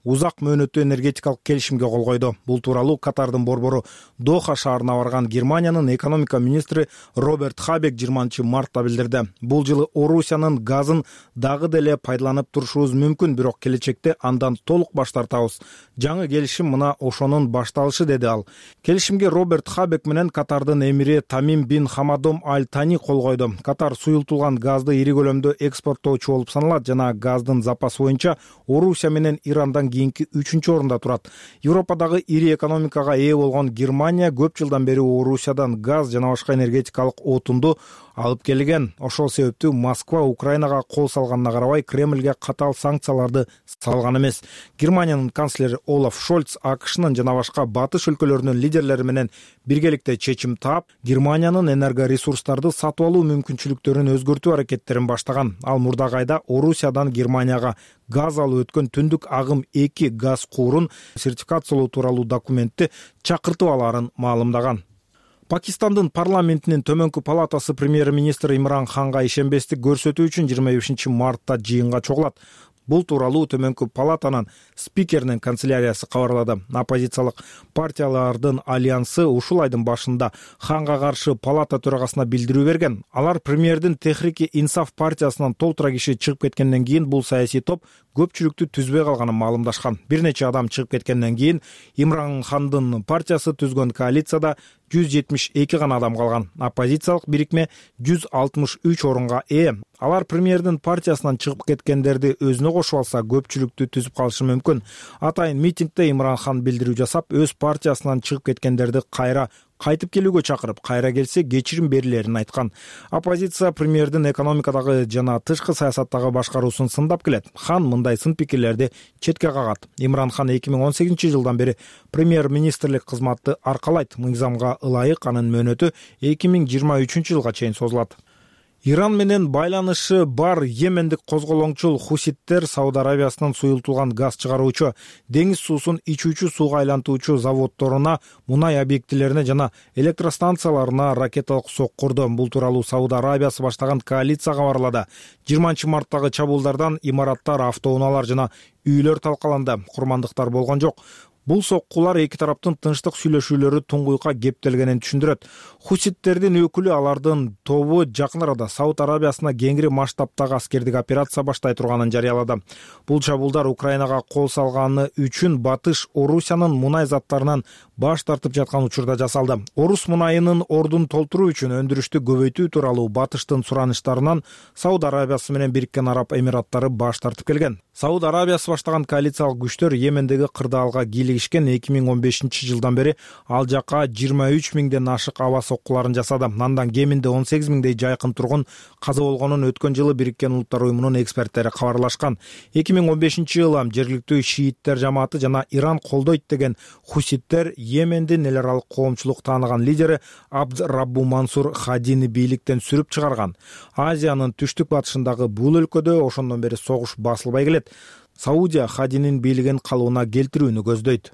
узак мөөнөттүү энергетикалык келишимге кол койду. Бул тууралуу Катардын борбору Доха шаарына барган Германиянын экономика министри Роберт Хабек 20 мартта билдирди. Бул жылы Орусиянын газын дагы деле пайдаланып турушубуз мүмкүн, бирок келечекте андан толук баш тартабыз. Жаңы келишим мына ошонун башталышы, деди ал. Келишимге Роберт Хабек менен Катардын эмири Тамим бин Хамадом Аль Тани кол койду. Катар суюлтулган газды ири көлөмдө экспорттоочу болуп саналат жана газдын запасы боюнча Орусия менен Ирандан кийинки 3-чү орунда турат. Европадагы ири экономикага ээ болгон Германия көп жылдан бери Орусиядан газ жана башка энергетикалык отунду алып келген. Ошол себептүү Москва Украинага кол салганына карабай Кремльге катаал санкцияларды салган эмес. Германиянын канцлери Олаф Шольц АКШнын жана башка батыш өлкөлөрүнүн лидерлери менен биргеликте чечим таап, Германиянын энергоресурстарды сатып алуу мүмкүнчүлүктөрүн өзгөртүү аракеттерин баштаган. Ал мурдагы айда Орусиядан Германияга газ алып өткөн түндүк агым 2 газ куурун сертификациялоо тууралуу документти чакыртып алаарын маалымдаган. Пакистандын парламентинин төмөнкү палатасы премьер-министр Имран Ханга ишенбестик көрсөтүү үчүн 25 мартта жыйынга чогулат. Бул тууралуу төмөнкү палатанын спикеринин канцеляриясы кабарлады. Оппозициялык партиялардын альянсы ушул айдын башында Ханга каршы палата төрагасына билдирүү берген. Алар премьердин Техрики Инсаф партиясынан толтура киши чыгып кеткенден кийин бул саясий топ көпчүлүктү түзбөй калганын маалымдашкан. Бир нече адам чыгып кеткенден кийин Имран Хандын партиясы түзгөн коалицияда 172 гана адам калган. Оппозициялык бирикме 163 орунга ээ. Алар премьердин партиясынан чыгып кеткендерди өзүнө кошуп алса, көпчүлүктү түзүп калышы мүмкүн. Атайын митингде Имран Хан билдирүү жасап, өз партиясынан чыгып кеткендерди кайра кайтып келүүгө чакырып, кайра келсе кечирим берилерин айткан. Оппозиция премьердин экономикадагы жана тышкы саясаттагы башкаруусун сындап келет. Хан мындай сын пикирлерди четке кагат. Имран Хан 2018 жылдан бери премьер-министрлик кызматты аркалайт. Мыйзамга ылайык анын мөөнөтү 2023 жылга чейин созулат. Иран менен байланышы бар йемендик козголоңчул хуситтер Сауд Арабиясынын суюлтулган газ чыгаруучу, деңиз суусун ичүүчү сууга айлантуучу заводдоруна, мунай объектилерине жана электростанцияларына ракеталык сокку урду. Бул тууралуу Сауд Арабиясы баштаган коалиция кабарлады. 20 марттагы чабуулдардан имараттар, автоунаалар жана үйлөр талкаланды. Курмандыктар болгон жок. Бул соккулар эки тараптын тынчтык сүйлөшүүлөрү туңгуйка кептелгенин түшүндүрөт. Хуситтердин өкүлү алардын тобу жакын арада Сауд Арабиясына кеңири масштабтагы аскердик операция баштай турганын жарыялады. Бул чабуулдар Украинага кол салганы үчүн Батыш Орусиянын мунай заттарынан баш тартып жаткан учурда жасалды. Орус мунайынын ордун толтуруу үчүн өндүрүштү көбөйтүү тууралуу Батыштын сураныштарынан Сауд Арабиясы менен Бириккен Араб Эмираттары баш тартып келген. Сауд Арабиясы баштаган коалициялык күчтөр Йемендеги кырдаалга кийлигишкен 2015 жылдан бери ал жака 23 миңден ашык аба соккуларын жасады. Андан кеминде 18 миңдей жайкын тургун каза болгонун өткөн жылы Бириккен Улуттар уюмунун эксперттери кабарлашкан. 2015 жылы жергиликтүү шииттер жамааты жана Иран колдойт деген хуситтер Йемендин эл аралык коомчулук тааныган лидери Абд Раббу Мансур Хадини бийликтен сүрүп чыгарган. Азиянын түштүк батышындагы бул өлкөдө ошондон бери согуш басылбай келет. Саудия Хадинин бийлигин калыбына келтирүүнү көздөйт.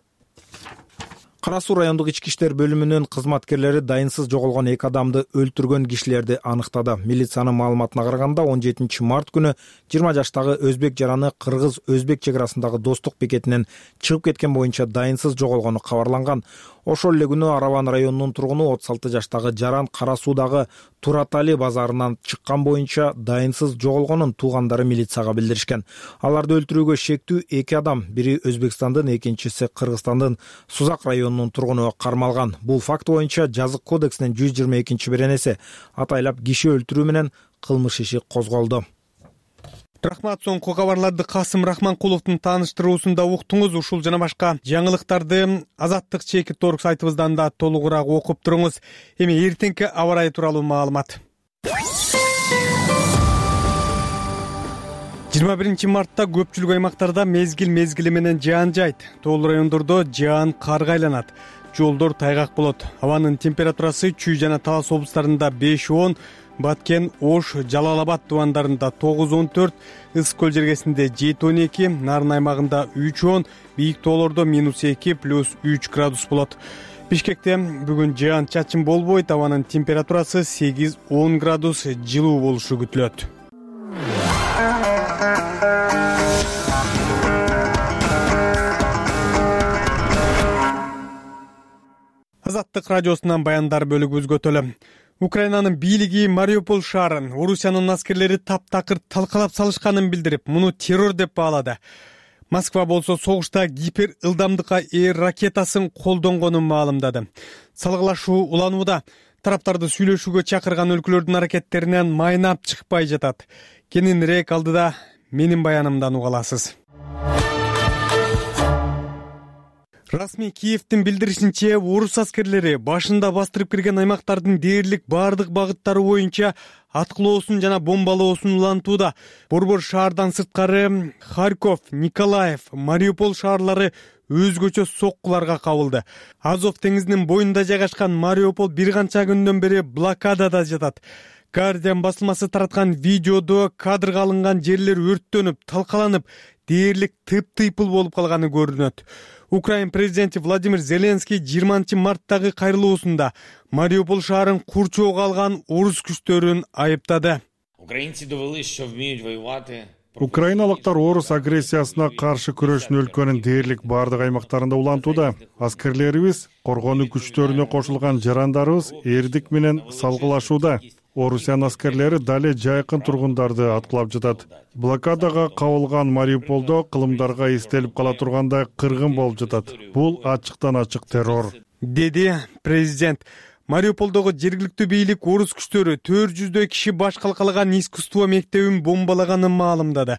Кара Суу райондук ички иштер бөлүмүнүн кызматкерлери дайынсыз жоголгон 2 адамды өлтүргөн кишилерди аныктады. Милициянын маалыматына караганда 17 март күнү 20 жаштагы өзбек жараны кыргыз-өзбек чек арасындагы достук бекетинен чыгып кеткен боюнча дайынсыз жоголгону кабарланган. Ошол эле күнү Араван районунун тургуну 36 жаштагы жаран Кара Суудагы Туратали базарынан чыккан боюнча дайынсыз жоголгонун туугандары милицияга билдиришкен. Аларды өлтүрүүгө шектүү 2 адам, бири Өзбекстандын, экинчиси Кыргызстандын Сузак районунун тургуну кармалган. Бул факт боюнча жазык кодексинин 122-беренеси атайлап киши өлтүрүү менен кылмыш иши козголду. Рахмат, соңку кабарларды Касым Рахманкуловдун тааныштыруусунда уктуңуз. Ушул жана башка жаңылыктарды Азаттык Чекит Орг сайтыбыздан да толугураак окуп туруңуз. Эми эртеңки аба ырайы тууралуу маалымат. 21 мартта көпчүлүк аймактарда мезгил менен жаан жайт. Тоолуу райондордо жаан карга айланат. Жолдор тайгак болот. Абанын температурасы Чүй жана Талас облустарында 5-10, Баткен, Ош, Жалал-Абад тубандарында 9-14, Ысык көл жергесинде 7-12, Нарын аймагында 3-10, бийик тоолордо -2 + 3 градус болот. Бишкекте бүгүн жаан чачын болбойт, абанын температурасы 8-10 градус жылуу болушу күтүлөт. Азаттык радиосунан баяндар бөлүгүбүзгө өтөлү. Украинанын бийлиги Мариуполь шаарын Орусиянын аскерлери таптакыр талкалап салышканын билдирип, муну террор деп баалады. Москва болсо согушта гипер ылдамдыкка ээ ракетасын колдонгонун маалымдады. Салгылашуу уланууда. Тараптарды сүйлөшүүгө чакырган өлкөлөрдүн аракеттеринен майнап чыкпай жатат. Кененирээк алдыда менин баянымдан уга аласыз. Расмий Киевдин билдиришинче, орус аскерлери башында бастырып кирген аймактардын дээрлик баардык багыттары боюнча аткылоосун жана бомбалоосун улантууда. Борбор шаардан сырткары Харьков, Николаев, Мариуполь шаарлары өзгөчө соккуларга кабылды. Азов деңизинин боюнда жайгашкан Мариуполь бир канча күндөн бери блокадада жатат. Guardian басылмасы тараткан видеодо кадрга алынган жерлер өрттөнүп, талкаланып, дээрлик тыйпыл болуп калганы көрүнөт. Украин президенти Владимир Зеленский 20 марттагы кайрылуусунда Мариуполь шаарын курчоого алган орус күчтөрүн айыптады. Украиналыктар орус агрессиясына каршы күрөшүн өлкөнүн дээрлик баардык аймактарында улантууда. Аскерлерибиз, коргонуу күчтөрүнө кошулган жарандарыбыз эрдик менен салгылашууда. Орусиянын аскерлери дале жайкын тургундарды аткылап жатат. Блокадага кабылган Мариуполдо кылымдарга эстелип кала тургандай кыргын болуп жатат. Бул ачыктан ачык террор, деди президент. Мариуполдогу жергиликтүү бийлик орус күчтөрү 400 киши баш калкалаган искусство мектебин бомбалаганын маалымдады.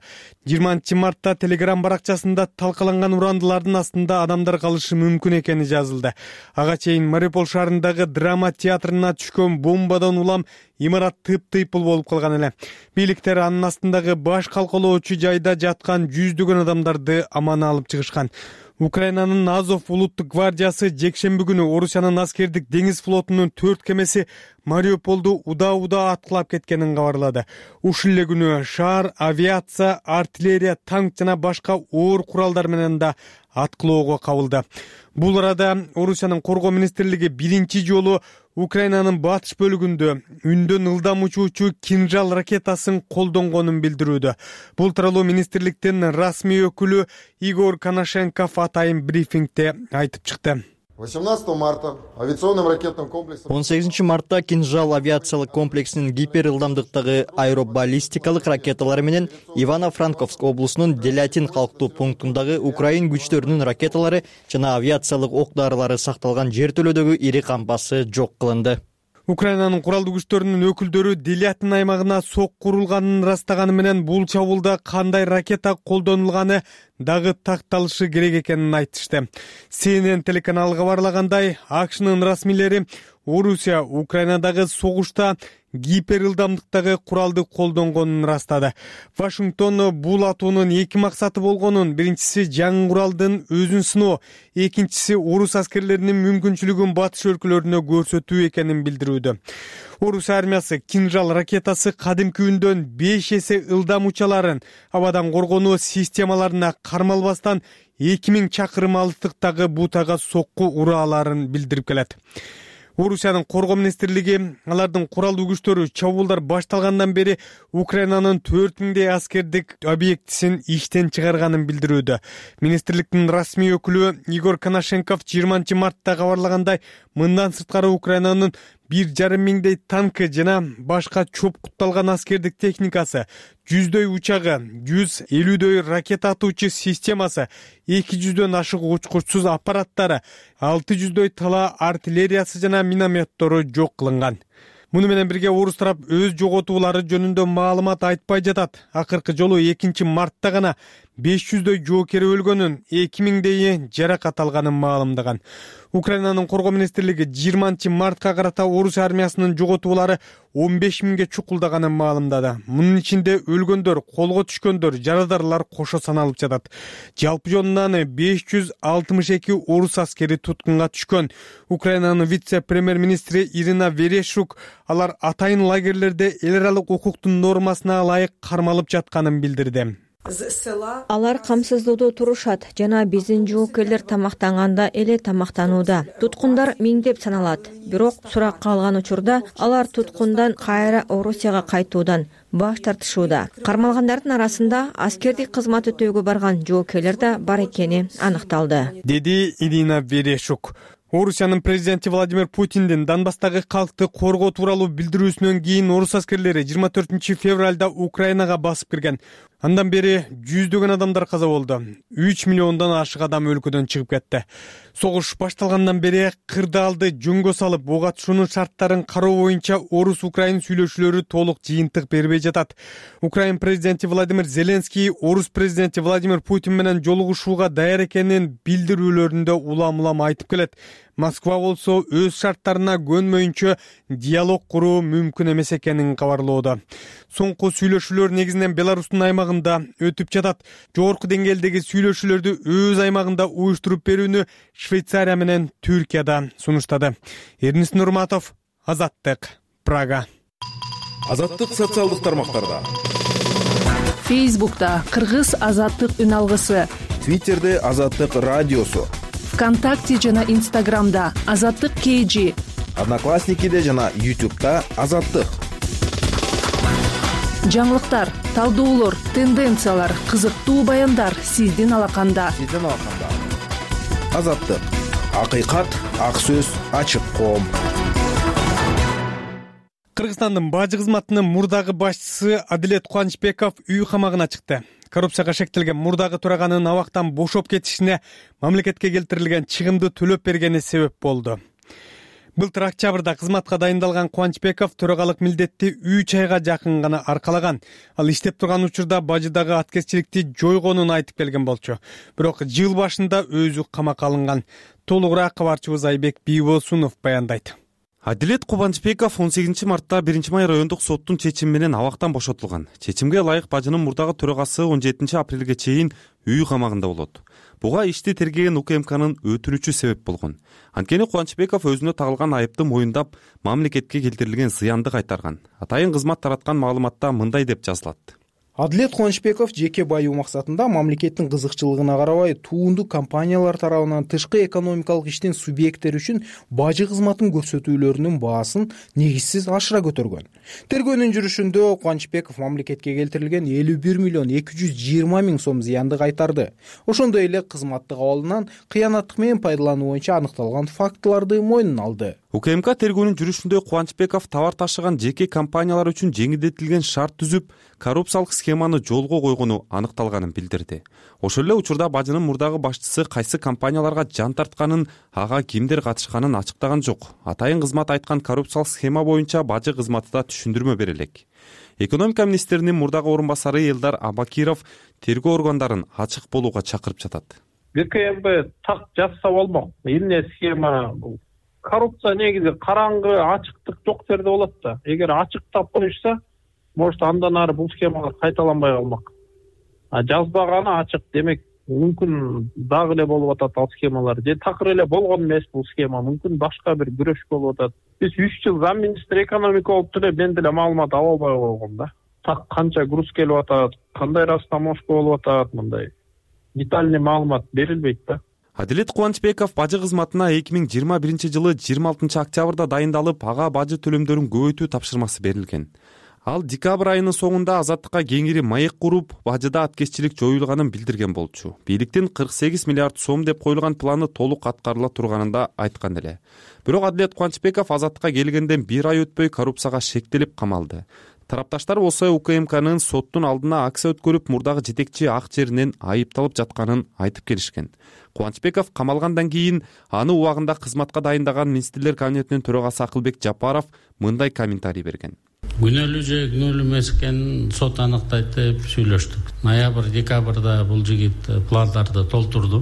20 мартта Telegram баракчасында талкаланган урандылардын астында адамдар калышы мүмкүн экени жазылды. Ага чейин Мариуполь шаарындагы драма театрына түшкөн бомбадан улам имарат тыйпыл болуп калган эле. Бийликтер анын астындагы баш калкалоочу жайда жаткан жүздөгөн адамдарды аман алып чыгышкан. Украинанын Азов улуттук гвардиясы жекшемби күнү Орусиянын аскердик деңиз флотунун 4 кемеси Мариуполду удаа аткылап кеткенин кабарлады. Ушул эле күнү шаар авиация, артиллерия, танк жана башка оор куралдар менен да аткылоого кабылды. Бул арада Орусиянын коргоо министрлиги биринчи жолу Украинанын батыш бөлүгүндө үндөн ылдам учуучу кинжал ракетасын колдонгонун билдирүүдө. Бул тууралуу министрликтин расмий өкүлү Игорь Коношенков атайын брифингде айтып чыкты. 18 марта авиационным ракетным комплексом 18 мартта кинжал авиациялык комплексинин гипер ылдамдыктагы аэробаллистикалык ракеталары менен Ивано-Франковск облусунун Делятин калктуу пунктундагы Украин күчтөрүнүн ракеталары жана авиациялык ок-дарылары сакталган жертөлөдөгү ири кампасы жок кылынды. Украинанын куралдуу күчтөрүнүн өкүлдөрү Делятин аймагына сок курулганын ырастаганы менен бул чабуулда кандай ракета колдонулганы дагы такталышы керек экенин айтышты. CNN телеканалга кабарлагандай, АКШнын расмийлери Орусия Украинадагы согушта гипер ылдамдыктагы куралды колдонгонун ырастады. Вашингтон бул атуунун эки максаты болгонун, биринчиси жаңы куралдын өзүн сыноо, экинчиси орус аскерлеринин мүмкүнчүлүгүн батыш өлкөлөрүнө көрсөтүү экенин билдирүүдө. Орус армиясы кинжал ракетасы кадимки үндөн 5 эсе ылдам учаларын абадан коргонуу системаларына кармалбастан 2000 чакырым алыстыктагы бутага сокку урааларын билдирип келет. Орусиянын коргоо министрлиги алардын куралдуу күчтөрү чабуулдар башталгандан бери Украинанын 4000 аскердик объектисин иштен чыгарганын билдирүүдө. Министрликтин расмий өкүлү Игорь Коношенков 20 мартта кабарлагандай, мындан сырткары Украинанын 1,5 миңдей танкы жана башка чоп кутталган аскердик техникасы, 100дөй учагы, 150дөй ракета атуучу системасы, 200дөн ашык учкучсуз аппараттары, 600дөй тала артиллериясы жана минометтору жок кылынган. Муну менен бирге орус тарап өз жоготуулары жөнүндө маалымат айтпай жатат. Акыркы жолу 2 мартта гана 500дөй жоокери өлгөнүн, 2000дейи жаракат алганын маалымдаган. Украинанын коргоо министрлиги 20 мартка карата орус армиясынын жоготуулары 15 миңге чукулдаганын маалымдады. Мунун ичинде өлгөндөр, колго түшкөндөр, жарадарлар кошо саналып жатат. Жалпы жонунан 562 орус аскери туткунга түшкөн. Украинанын вице-премьер-министри Ирина Верешук алар атайын лагерлерде эл аралык укуктун нормасына ылайык кармалып жатканын билдирди. Алар камсыздоодо турушат жана биздин жоокерлер тамактанганда эле тамактанууда. Туткундар миңдеп саналат. Бирок суракка алган учурда алар туткундан кайра Орусияга кайтуудан баш тартышууда. Кармалгандардын арасында аскердик кызмат өтөөгө барган жоокерлер да бар экени аныкталды, деди Ирина Верешук. Орусиянын президенти Владимир Путиндин Донбасстагы калкты коргоо тууралуу билдирүүсүнөн кийин орус аскерлери 24 февралда Украинага басып кирген. Андан бери жүздөгөн адамдар каза болду. 3 миллиондон ашык адам өлкөдөн чыгып кетти. Согуш башталгандан бери кырдаалды жөнгө салып, ого атышуунун шарттарын кароо боюнча орус-украин сүйлөшүүлөрү толук жыйынтык бербей жатат. Украин президенти Владимир Зеленский орус президенти Владимир Путин менен жолугушууга даяр экенин билдирүүлөрүндө улам-улам айтып келет. Москва болсо өз шарттарына көнмөйүнчө диалог куруу мүмкүн эмес экенин кабарлоодо. Соңку сүйлөшүүлөр негизинен Беларустун аймагында өтүп жатат. Жогорку деңгээлдеги сүйлөшүүлөрдү өз аймагында уюштуруп берүүнү Швейцария менен Түркияда сунуштады. Эрнис Нурматов, Азаттык, Прага. Азаттык социалдык тармактарда. Фейсбукта Кыргыз Азаттык үн алгысы. Твиттерде Азаттык радиосу. ВКонтакте жана Инстаграмда Азаттык KG. Одноклассникиде жана YouTube'да Азаттык. Жаңылыктар, талдоолор, тенденциялар, кызыктуу баяндар сиздин алаканда. Азаттык. Акыйкат, ак сөз, ачык коом. Кыргызстандын бажы кызматынын мурдагы башчысы Адилет Кубанычбеков үй камагына чыкты. Коррупцияга шектелген мурдагы тураганын абактан бошоп кетишине мамлекетке келтирилген чыгымды төлөп бергени себеп болду. Былтыр октябрда кызматка дайындалган Кубанычбеков төрагалык милдетти 3 айга жакын гана аркалаган. Ал иштеп турган учурда бажыдагы аткезчиликти жойгонун айтып келген болчу. Бирок жыл башында өзү камакка алынган. Толугураак кабарчыбыз Айбек Бийбосунов баяндайт. Адилет Кубанычбеков 18 мартта 1 май райондук соттун чечими менен абактан бошотулган. Чечимге ылайык бажынын мурдагы төрагасы 17 апрелге чейин үй камагында болот. Буга ишти тергеген УКМКнын өтүнүчү себеп болгон. Анткени Кубанычбеков өзүнө тагылган айыпты моюндап, мамлекетке келтирилген зыянды кайтарган. Атайын кызмат тараткан маалыматта мындай деп жазылат. Адилет Кубанычбеков жеке байуу максатында мамлекеттин кызыкчылыгына карабай туунду компаниялар тарабынан тышкы экономикалык иштин субъекттери үчүн бажы кызматын көрсөтүүлөрүнүн баасын негизсиз ашыра көтөргөн. Тергөөнүн жүрүшүндө Кубанычбеков мамлекетке келтирилген 51 миллион 220 миң сом зыянды кайтарды. Ошондой эле кызматтык абалынан кыянаттык менен пайдалануу боюнча аныкталган фактыларды мойнуна алды. УКМК тергөөнүн жүрүшүндө Кубанычбеков товар ташыган жеке компаниялар үчүн жеңилдетилген шарт түзүп, коррупциялык схеманы жолго койгону аныкталганын билдирди. Ошол эле учурда бажынын мурдагы башчысы кайсы компанияларга жан тартканын, ага кимдер катышканын ачыктаган жок. Атайын кызмат айткан коррупциялык схема боюнча бажы кызматы да түшүндүрмө бере элек. Экономика министринин мурдагы орун басары Элдар Абакиров тергөө органдарын ачык болууга чакырып жатат. ГКМБ так жатса болмок. Эмне схема бул? Коррупция негизи караңгы, ачыктык жок жерде болот да. Эгер ачыктап коюшса, может андан ары бул схемалар кайталанбай калмак. Жазбаганы ачык, демек мүмкүн дагы эле болуп атат ал схемалар. Же такыр эле болгон эмес бул схема, мүмкүн башка бир күрөш болуп атат. Биз 3 жыл зам министр экономика болуп деле мен деле маалымат ала албай койгом да. Так канча груз келип атат, кандай растаможка болуп атат, мындай детальный маалымат берилбейт да. Адилет Кубанычбеков бажы кызматына 2021 жылы 26 октябрда дайындалып, ага бажы төлөмдөрүн көбөйтүү тапшырмасы берилген. Ал декабрь айынын соңунда Азаттыкка кеңири маек куруп, бажыда аткезчилик жоюлганын билдирген болчу. Бийликтин 48 миллиард сом деп коюлган планы толук аткарыла турганын да айткан эле. Бирок Адилет Кубанычбеков Азаттыкка келгенден 1 ай өтпөй коррупцияга шектелип камалды. Тарапташтар болсо УКМКнын соттун алдына акция өткөрүп, мурдагы жетекчи ак жеринен айыпталып жатканын айтып келишкен. Кубанычбеков камалгандан кийин аны убагында кызматка дайындаган министрлер кабинетинин төрагасы Акылбек Жапаров мындай комментарий берген. Күнөөлүү же күнөөлүү эмес экенин сот аныктайт деп сүйлөштүк. Ноябрь, декабрда бул жигит пландарды толтурду.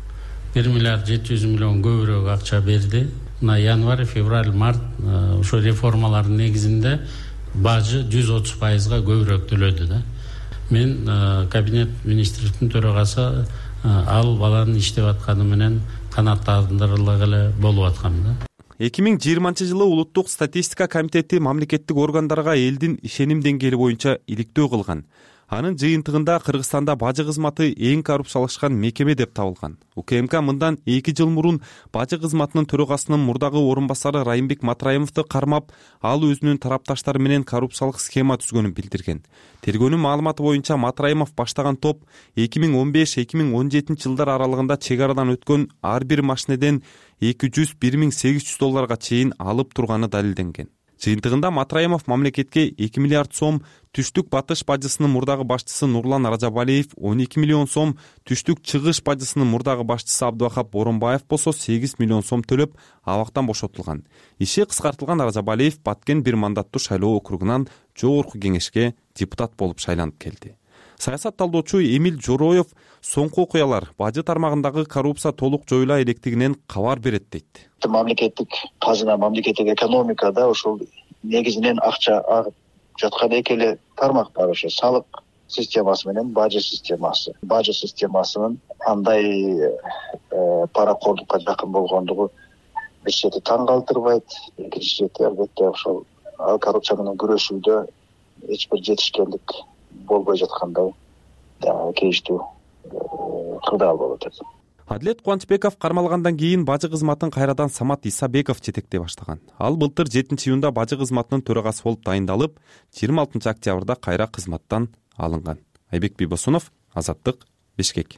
1 миллиард 700 миллион көбүрөөк акча берди. Мына январь, февраль, март ошо реформалардын негизинде бажы 130%га көбүрөөк төлөдү да. Мен кабинет министрликтин төрагасы ал баланын иштеп атканы менен канааттандырылгы эле болуп аткан да. 2020 жылы Улуттук статистика комитети мамлекеттик органдарга элдин ишеним деңгээли боюнча иликтөө кылган. Анын жыйынтыгында Кыргызстанда бажы кызматы эң коррупциялашкан мекеме деп табылган. УКМК мындан 2 жыл мурун бажы кызматынын төрагасынын мурдагы орун басары Райымбек Матраимовду кармап, ал өзүнүн тарапташтары менен коррупциялык схема түзгөнүн билдирген. Тергөөнүн маалыматы боюнча Матраимов баштаган топ 2015-2017 жылдар аралыгында чек арадан өткөн ар бир машинеден $200-1800 чейин алып турганы далилденген. Жыйынтыгында Матраимов мамлекетке 2 миллиард сом, Түштүк Батыш бажысынын мурдагы башчысы Нурлан Ражабалиев 12 миллион сом, Түштүк Чыгыш бажысынын мурдагы башчысы Абдывахап Боронбаев болсо 8 миллион сом төлөп, абактан бошотулган. Иши кыскартылган Ражабалиев Баткен бир мандаттуу шайлоо округунан жогорку кеңешке депутат болуп шайланып келди. Саясат талдоочу Эмил Жороев соңку окуялар бажы тармагындагы коррупция толук жоюла электигинен кабар берет дейт. Мамлекеттик казына, мамлекеттик экономикада ошол негизинен акча агып жаткан эки эле тармак бар, ошо салык системасы менен бажы системасы. Бажы системасынын андай паракордукка жакын болгондугу бир чети таң калтырбайт, экинчи чети албетте ошол коррупция менен күрөшүүдө эч бир жетишкендик болбой жаткандай кейиштүү кырдаал болуп атат. Адилет Кубанычбеков кармалгандан кийин бажы кызматын кайрадан Самат Исабеков жетектей баштаган. Ал былтыр 7-июнда бажы кызматынын төрагасы болуп дайындалып, 26 октябрда кайра кызматтан алынган. Айбек Бибосунов, Азаттык, Бишкек.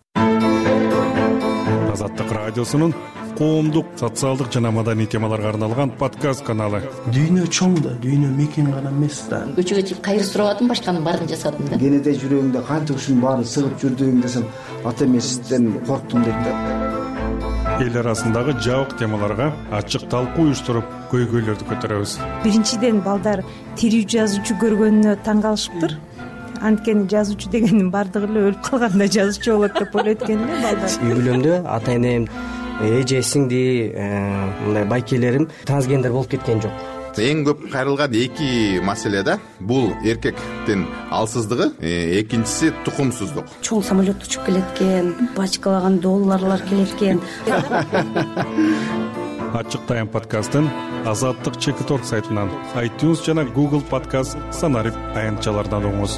Азаттык радиосунун коомдук, социалдык жана маданий темаларга арналган подкаст каналы. Дүйнө чоң да, дүйнө мекен гана эмес да. Көчөгө чыгып кайыр сурабадым, башканын баарын жасадым да. Кенеде жүрөгүңдө канча ушунун баарын сыгып жүрдүң десем, ата эмесизден корктум дейт да. Эл арасындагы жабык темаларга ачык талкуу уюштуруп, көйгөйлөрдү көтөрөбүз. Биринчиден балдар тирүү жазуучу көргөнүнө таң калышыптыр. Анткени жазуучу дегендин баардыгы эле өлүп калганда жазуучу болот деп ойлойт экен эле балдар. Үй бүлөмдө ата энем, эже сиңди, мындай байкелерим трансгендер болуп кеткен жок. Эң көп кайрылган эки маселе да, бул эркектин алсыздыгы, экинчиси тукумсуздук. Чоң самолет учуп келет экен, бачкалаган долларлар келет экен. Ачык тайм подкастын Азаттык Чекит.org сайтынан, iTunes жана Google подкаст санарип аянтчалардан угуңуз.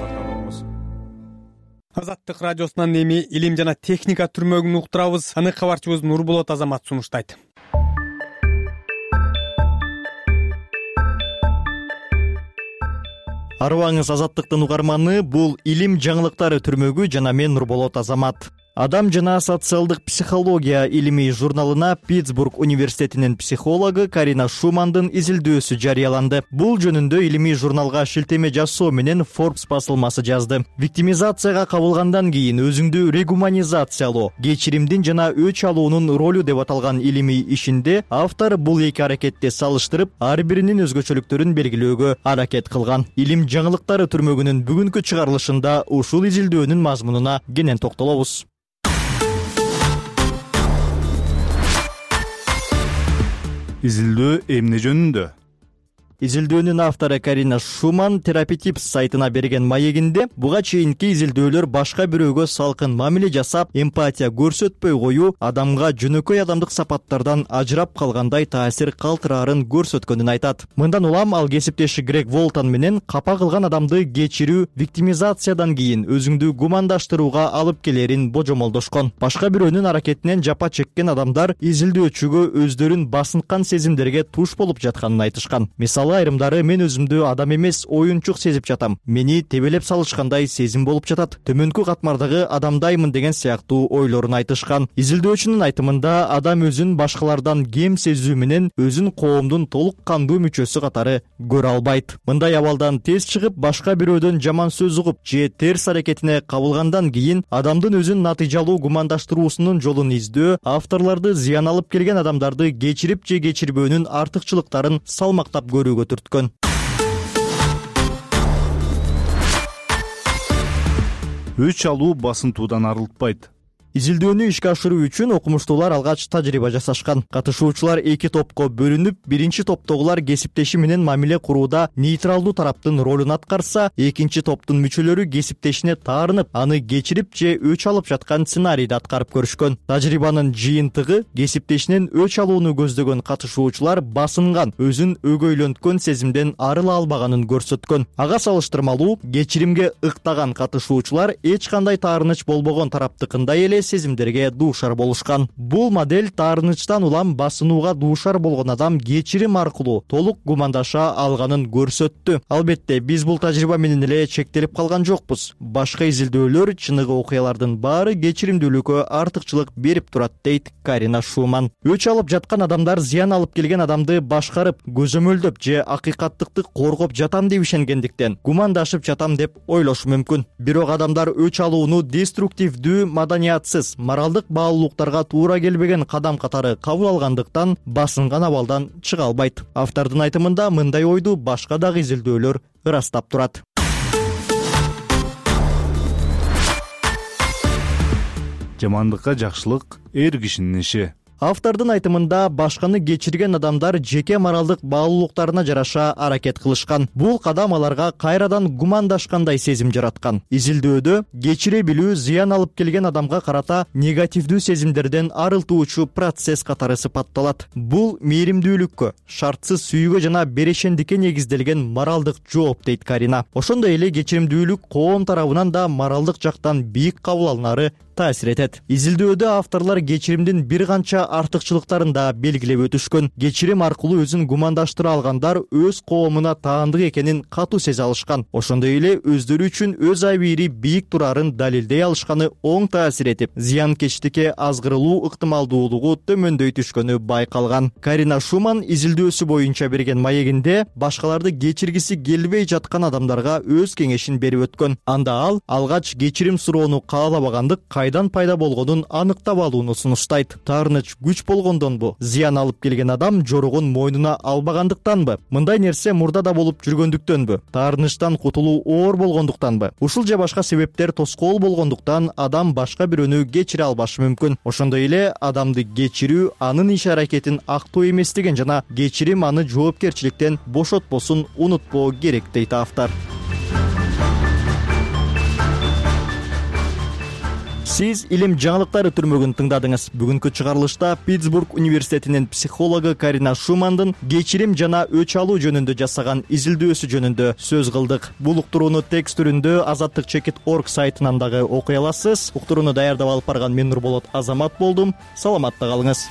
Азаттык радиосунан эми илим жана техника түрмөгүн уктурабыз. Аны кабарчыбыз Нурболот Азамат сунуштайт. Арыбаңыз Азаттыктын угарманы, бул илим жаңылыктары түрмөгү жана мен Нурболот Азамат. Адам жана социалдык психология илимий журналына Питтсбург университетинин психологу Карина Шумандын изилдөөсү жарыяланды. Бул жөнүндө илимий журналга шилтеме жасоо менен Forbes басылмасы жазды. Виктимизацияга кабылгандан кийин өзүңдү регуманизациялоо, кечиримдин жана өч алуунун ролу деп аталган илимий ишинде автор бул эки аракетти салыштырып, ар биринин өзгөчөлүктөрүн белгилөөгө аракет кылган. Илим жаңылыктары түрмөгүнүн бүгүнкү чыгарылышында ушул изилдөөнүн мазмунуна кенен токтолобуз. Изилдөө эмне жөнүндө? Изилдөөнүн автору Карина Шуман Терапитипс сайтына берген маегинде буга чейинки изилдөөлөр башка бирөөгө салкын мамиле жасап, эмпатия көрсөтпөй коюу адамга жөнөкөй адамдык сапаттардан ажырап калгандай таасир калтыраарын көрсөткөнүн айтат. Мындан улам ал кесиптеши Грег Волтон менен капа кылган адамды кечирүү виктимизациядан кийин өзүңдү гумандаштырууга алып келерин божомолдошкон. Башка бирөөнүн аракетинен жапа чеккен адамдар изилдөөчүгө өздөрүн басынткан сезимдерге туш болуп жатканын айтышкан. Айрымдары мен өзүмдү адам эмес оюнчук сезип жатам. Мени тебелеп салышкандай сезим болуп жатат. Төмөнкү катмардагы адамдаймын деген сыяктуу ойлорун айтышкан. Изилдөөчүнүн айтымында адам өзүн башкалардан кем сезүү менен өзүн коомдун толук кандуу мүчөсү катары көрө албайт. Мындай абалдан тез чыгып, башка бирөөдөн жаман сөз угуп же терс аракетине кабылгандан кийин адамдын өзүн натыйжалуу гумандаштыруусунун жолун издөө, авторлорду зыян алып келген адамдарды кечирип же кечирбөөнүн артыкчылыктарын салмактап көрүүгө түрткөн. Өч алуу басынтуудан арылтпайт. Изилдөөнү ишке ашыруу үчүн окумуштуулар алгач тажрыйба жасашкан. Катышуучулар 2 топко бөлүнүп, биринчи топтогулар кесиптеши менен мамиле курууда нейтралдуу тараптын ролун аткарса, экинчи топтун мүчөлөрү кесиптешине таарынып, аны кечирип же өч алып жаткан сценарийди аткарып көрүшкөн. Тажрыйбанын жыйынтыгы кесиптешинен өч алууну көздөгөн катышуучулар басынган, өзүн өгөйлөнткөн сезимден арыла албаганын көрсөткөн. Ага салыштырмалуу, кечиримге ыктаган катышуучулар эч кандай таарыныч болбогон тараптыкындай эле сезимдерге дуушар болушкан. Бул модель таарынычтан улам басынууга дуушар болгон адам кечирим аркылуу толук гумандаша алганын көрсөттү. Албетте, биз бул тажрыйба менен эле чектелип калган жокпуз. Башка изилдөөлөр чыныгы окуялардын баары кечиримдүүлүккө артыкчылык берип турат, дейт Карина Шуман. Өч алып жаткан адамдар зыян алып келген адамды башкарып, көзөмөлдөп же акыйкаттыкты коргоп жатам деп ишенгендиктен гумандашып жатам деп ойлошу мүмкүн. Бирок адамдар өч алууну деструктивдүү, маданиятсыз, моралдык баалуулуктарга туура келбеген кадам катары кабыл алгандыктан басынган абалдан чыга албайт. Автордун айтымында мындай ойду башка дагы изилдөөлөр ырастап турат. Жамандыкка жакшылык эр кишинин иши. Автордун айтымында башканы кечирген адамдар жеке моралдык баалуулуктарына жараша аракет кылышкан. Бул кадам аларга кайрадан гумандашкандай сезим жараткан. Изилдөөдө кечире билүү зыян алып келген адамга карата негативдүү сезимдерден арылтуучу процесс катары сыпатталат. Бул мээримдүүлүккө, шартсыз сүйүүгө жана берешендикке негизделген моралдык жооп, дейт Карина. Ошондой эле кечиримдүүлүк коом тарабынан да моралдык жактан бийик кабыл алынары таасир этет. Изилдөөдө авторлор кечиримдин бир канча артыкчылыктарын да белгилеп өтүшкөн. Кечирим аркылуу өзүн гумандаштыра алгандар өз коомуна таандык экенин катуу сезе алышкан. Ошондой эле өздөрү үчүн өз абийири бийик турарын далилдей алышканы оң таасир этип, зыянкечтикке азгырылуу ыктымалдуулугу төмөндөй түшкөнү байкалган. Карина Шуман изилдөөсү боюнча берген маегинде башкаларды кечиргиси келбей жаткан адамдарга өз кеңешин берип өткөн. Анда ал алгач кечирим суроону каалабагандык кайдан пайда болгонун аныктап алууну сунуштайт. Таарыныч күч болгондонбу? Зыян алып келген адам жоругун мойнуна албагандыктанбы? Мындай нерсе мурда да болуп жүргөндүктөнбү? Таарынычтан кутулуу оор болгондуктанбы? Ушул же башка себептер тоскоол болгондуктан адам башка бирөөнү кечире албашы мүмкүн. Ошондой эле адамды кечирүү анын иш аракетин актоо эместигин жана кечирим аны жоопкерчиликтен бошотпосун унутпоо керек, дейт автор. Сиз илим жаңылыктары түрмөгүн тыңдадыңыз. Бүгүнкү чыгарылышта Питтсбург университетинин психологу Карина Шумандын кечирим жана өч алуу жөнүндө жасаган изилдөөсү жөнүндө сөз кылдык. Бул уктурууну текст түрүндө azattik.org сайтынан дагы окуй аласыз. Уктурууну даярдап алып барган мен Нурболот Азамат болдум. Саламатта калыңыз.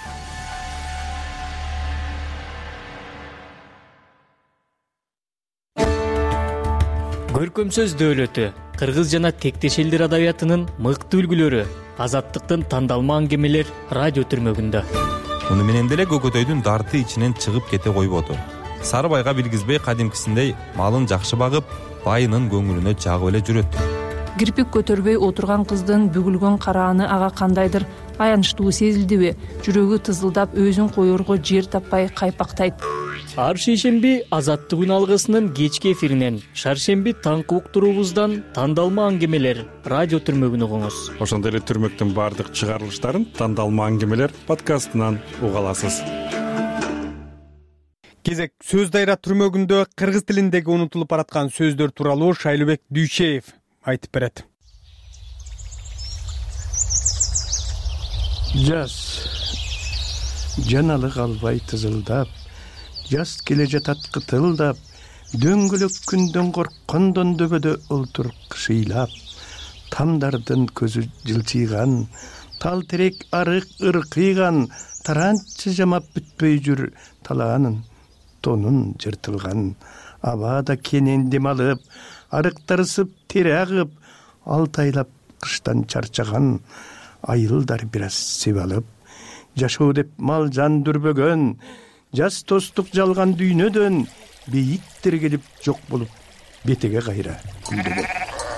Көркөмсөз дөөлөтү, кыргыз жана тектеш элдер адабиятынын мыкты үлгүлөрү, азаттыктын тандалма аңгемелер радио түрмөгүндө. Муну менен деле көкөтөйдүн дарты ичинен чыгып кете койбоду. Сары байга билгизбей кадимкисиндей малын жакшы багып, байынын көңүлүнө жагып эле жүрөт. Кирпик көтөрбөй отурган кыздын бүгүлгөн карааны ага кандайдыр аянычтуу сезилдиби? Жүрөгү тызылдап, өзүн коерго жер таппай кайпактайт. Ар шейшемби Азаттык үн алгысынын кечки эфиринен, шаршемби таңкы уктуруубуздан тандалма аңгемелер радио түрмөгүн угуңуз. Ошондой эле түрмөктүн баардык чыгарылыштарын тандалма аңгемелер подкастынан уга аласыз. Кезек сөз дайра түрмөгүндө кыргыз тилиндеги унутулуп бараткан сөздөр тууралуу Шайлыбек Дүйшеев айтып берет. Жаз жаналык албай тызылдап, жаз келе жатат кытылдап, дөңгөлөк күндөн корккондон дөбөдө олтуруп кышыйлап, тамдардын көзү жылчыйган, тал терек арык ыркыйган, таранчы жамап бүтпөй жүр талаанын, тонун жыртылган, абада кенен дем алып, арыктарысып тере агып, алтайлап кыштан чарчаган, айылдар бир аз себ алып, жашоо деп мал жан дүрбөгөн, жаз тостук жалган дүйнөдөн, бейиктер келип жок болуп, бетеге кайра күлдөгөн.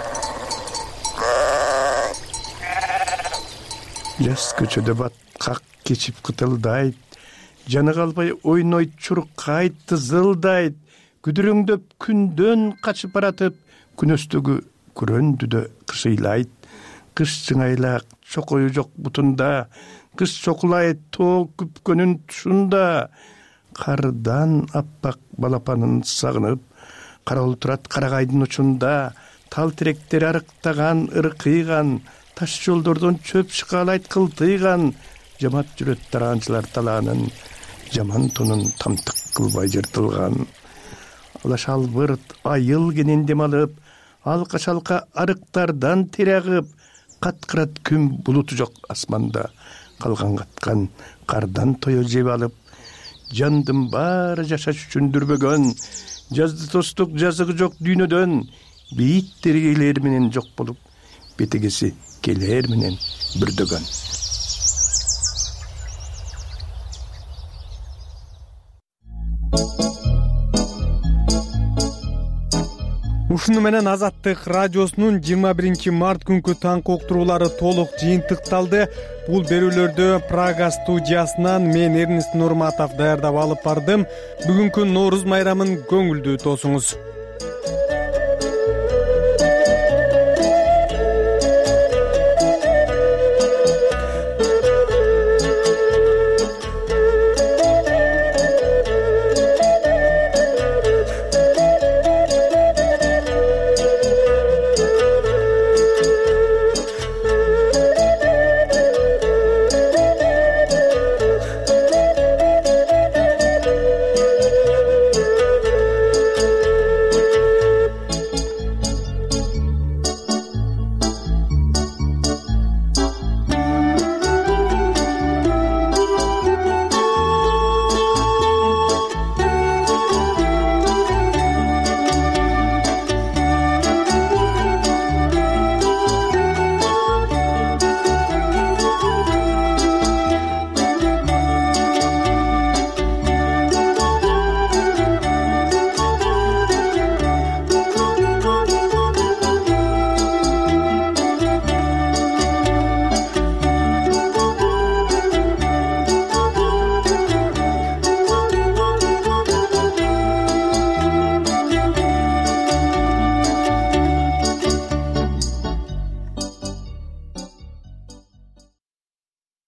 Жаз көчөдө баткак кечип кытылдайт, жаны калбай ойнойт, чуркайт, тызылдайт, күдүрөңдөп күндөн качып баратып, күнөстөгү күрөндүдө кышыйлайт, кыш жыңайлак чокою жок бутунда, кыш чокулай тоо күпкөнүн тушунда, кардан аппак балапанын сагынып, каралуу турат карагайдын учунда, тал теректер арыктаган, ыркыйган, таш жолдордон чөп шкалайт кылтыйган, жамат жүрөт тараанчылар талаанын, жаман тунун тамтык кылбай жыртылган. Ала шалбырт айыл кенен дем алып, алка шалка арыктардан терагып, каткырат күн булуту жок асманда, калган каткан кардан тою жеп алып, жандын баары жашаш үчүн дүрбөгөн, жазды тостук жазыгы жок дүйнөдөн, бийиттери келер менен жок болуп, бетегеси келер менен бүрдөгөн. Ушуну менен Азаттык радиосунун 21 март күнкү таңкы уктуруулары толук жыйынтыкталды. Бул берүүлөрдү Прага студиясынан мен Эрнест Нурматов даярдап алып бардым. Бүгүнкү Нооруз майрамын көңүлдүү тосуңуз.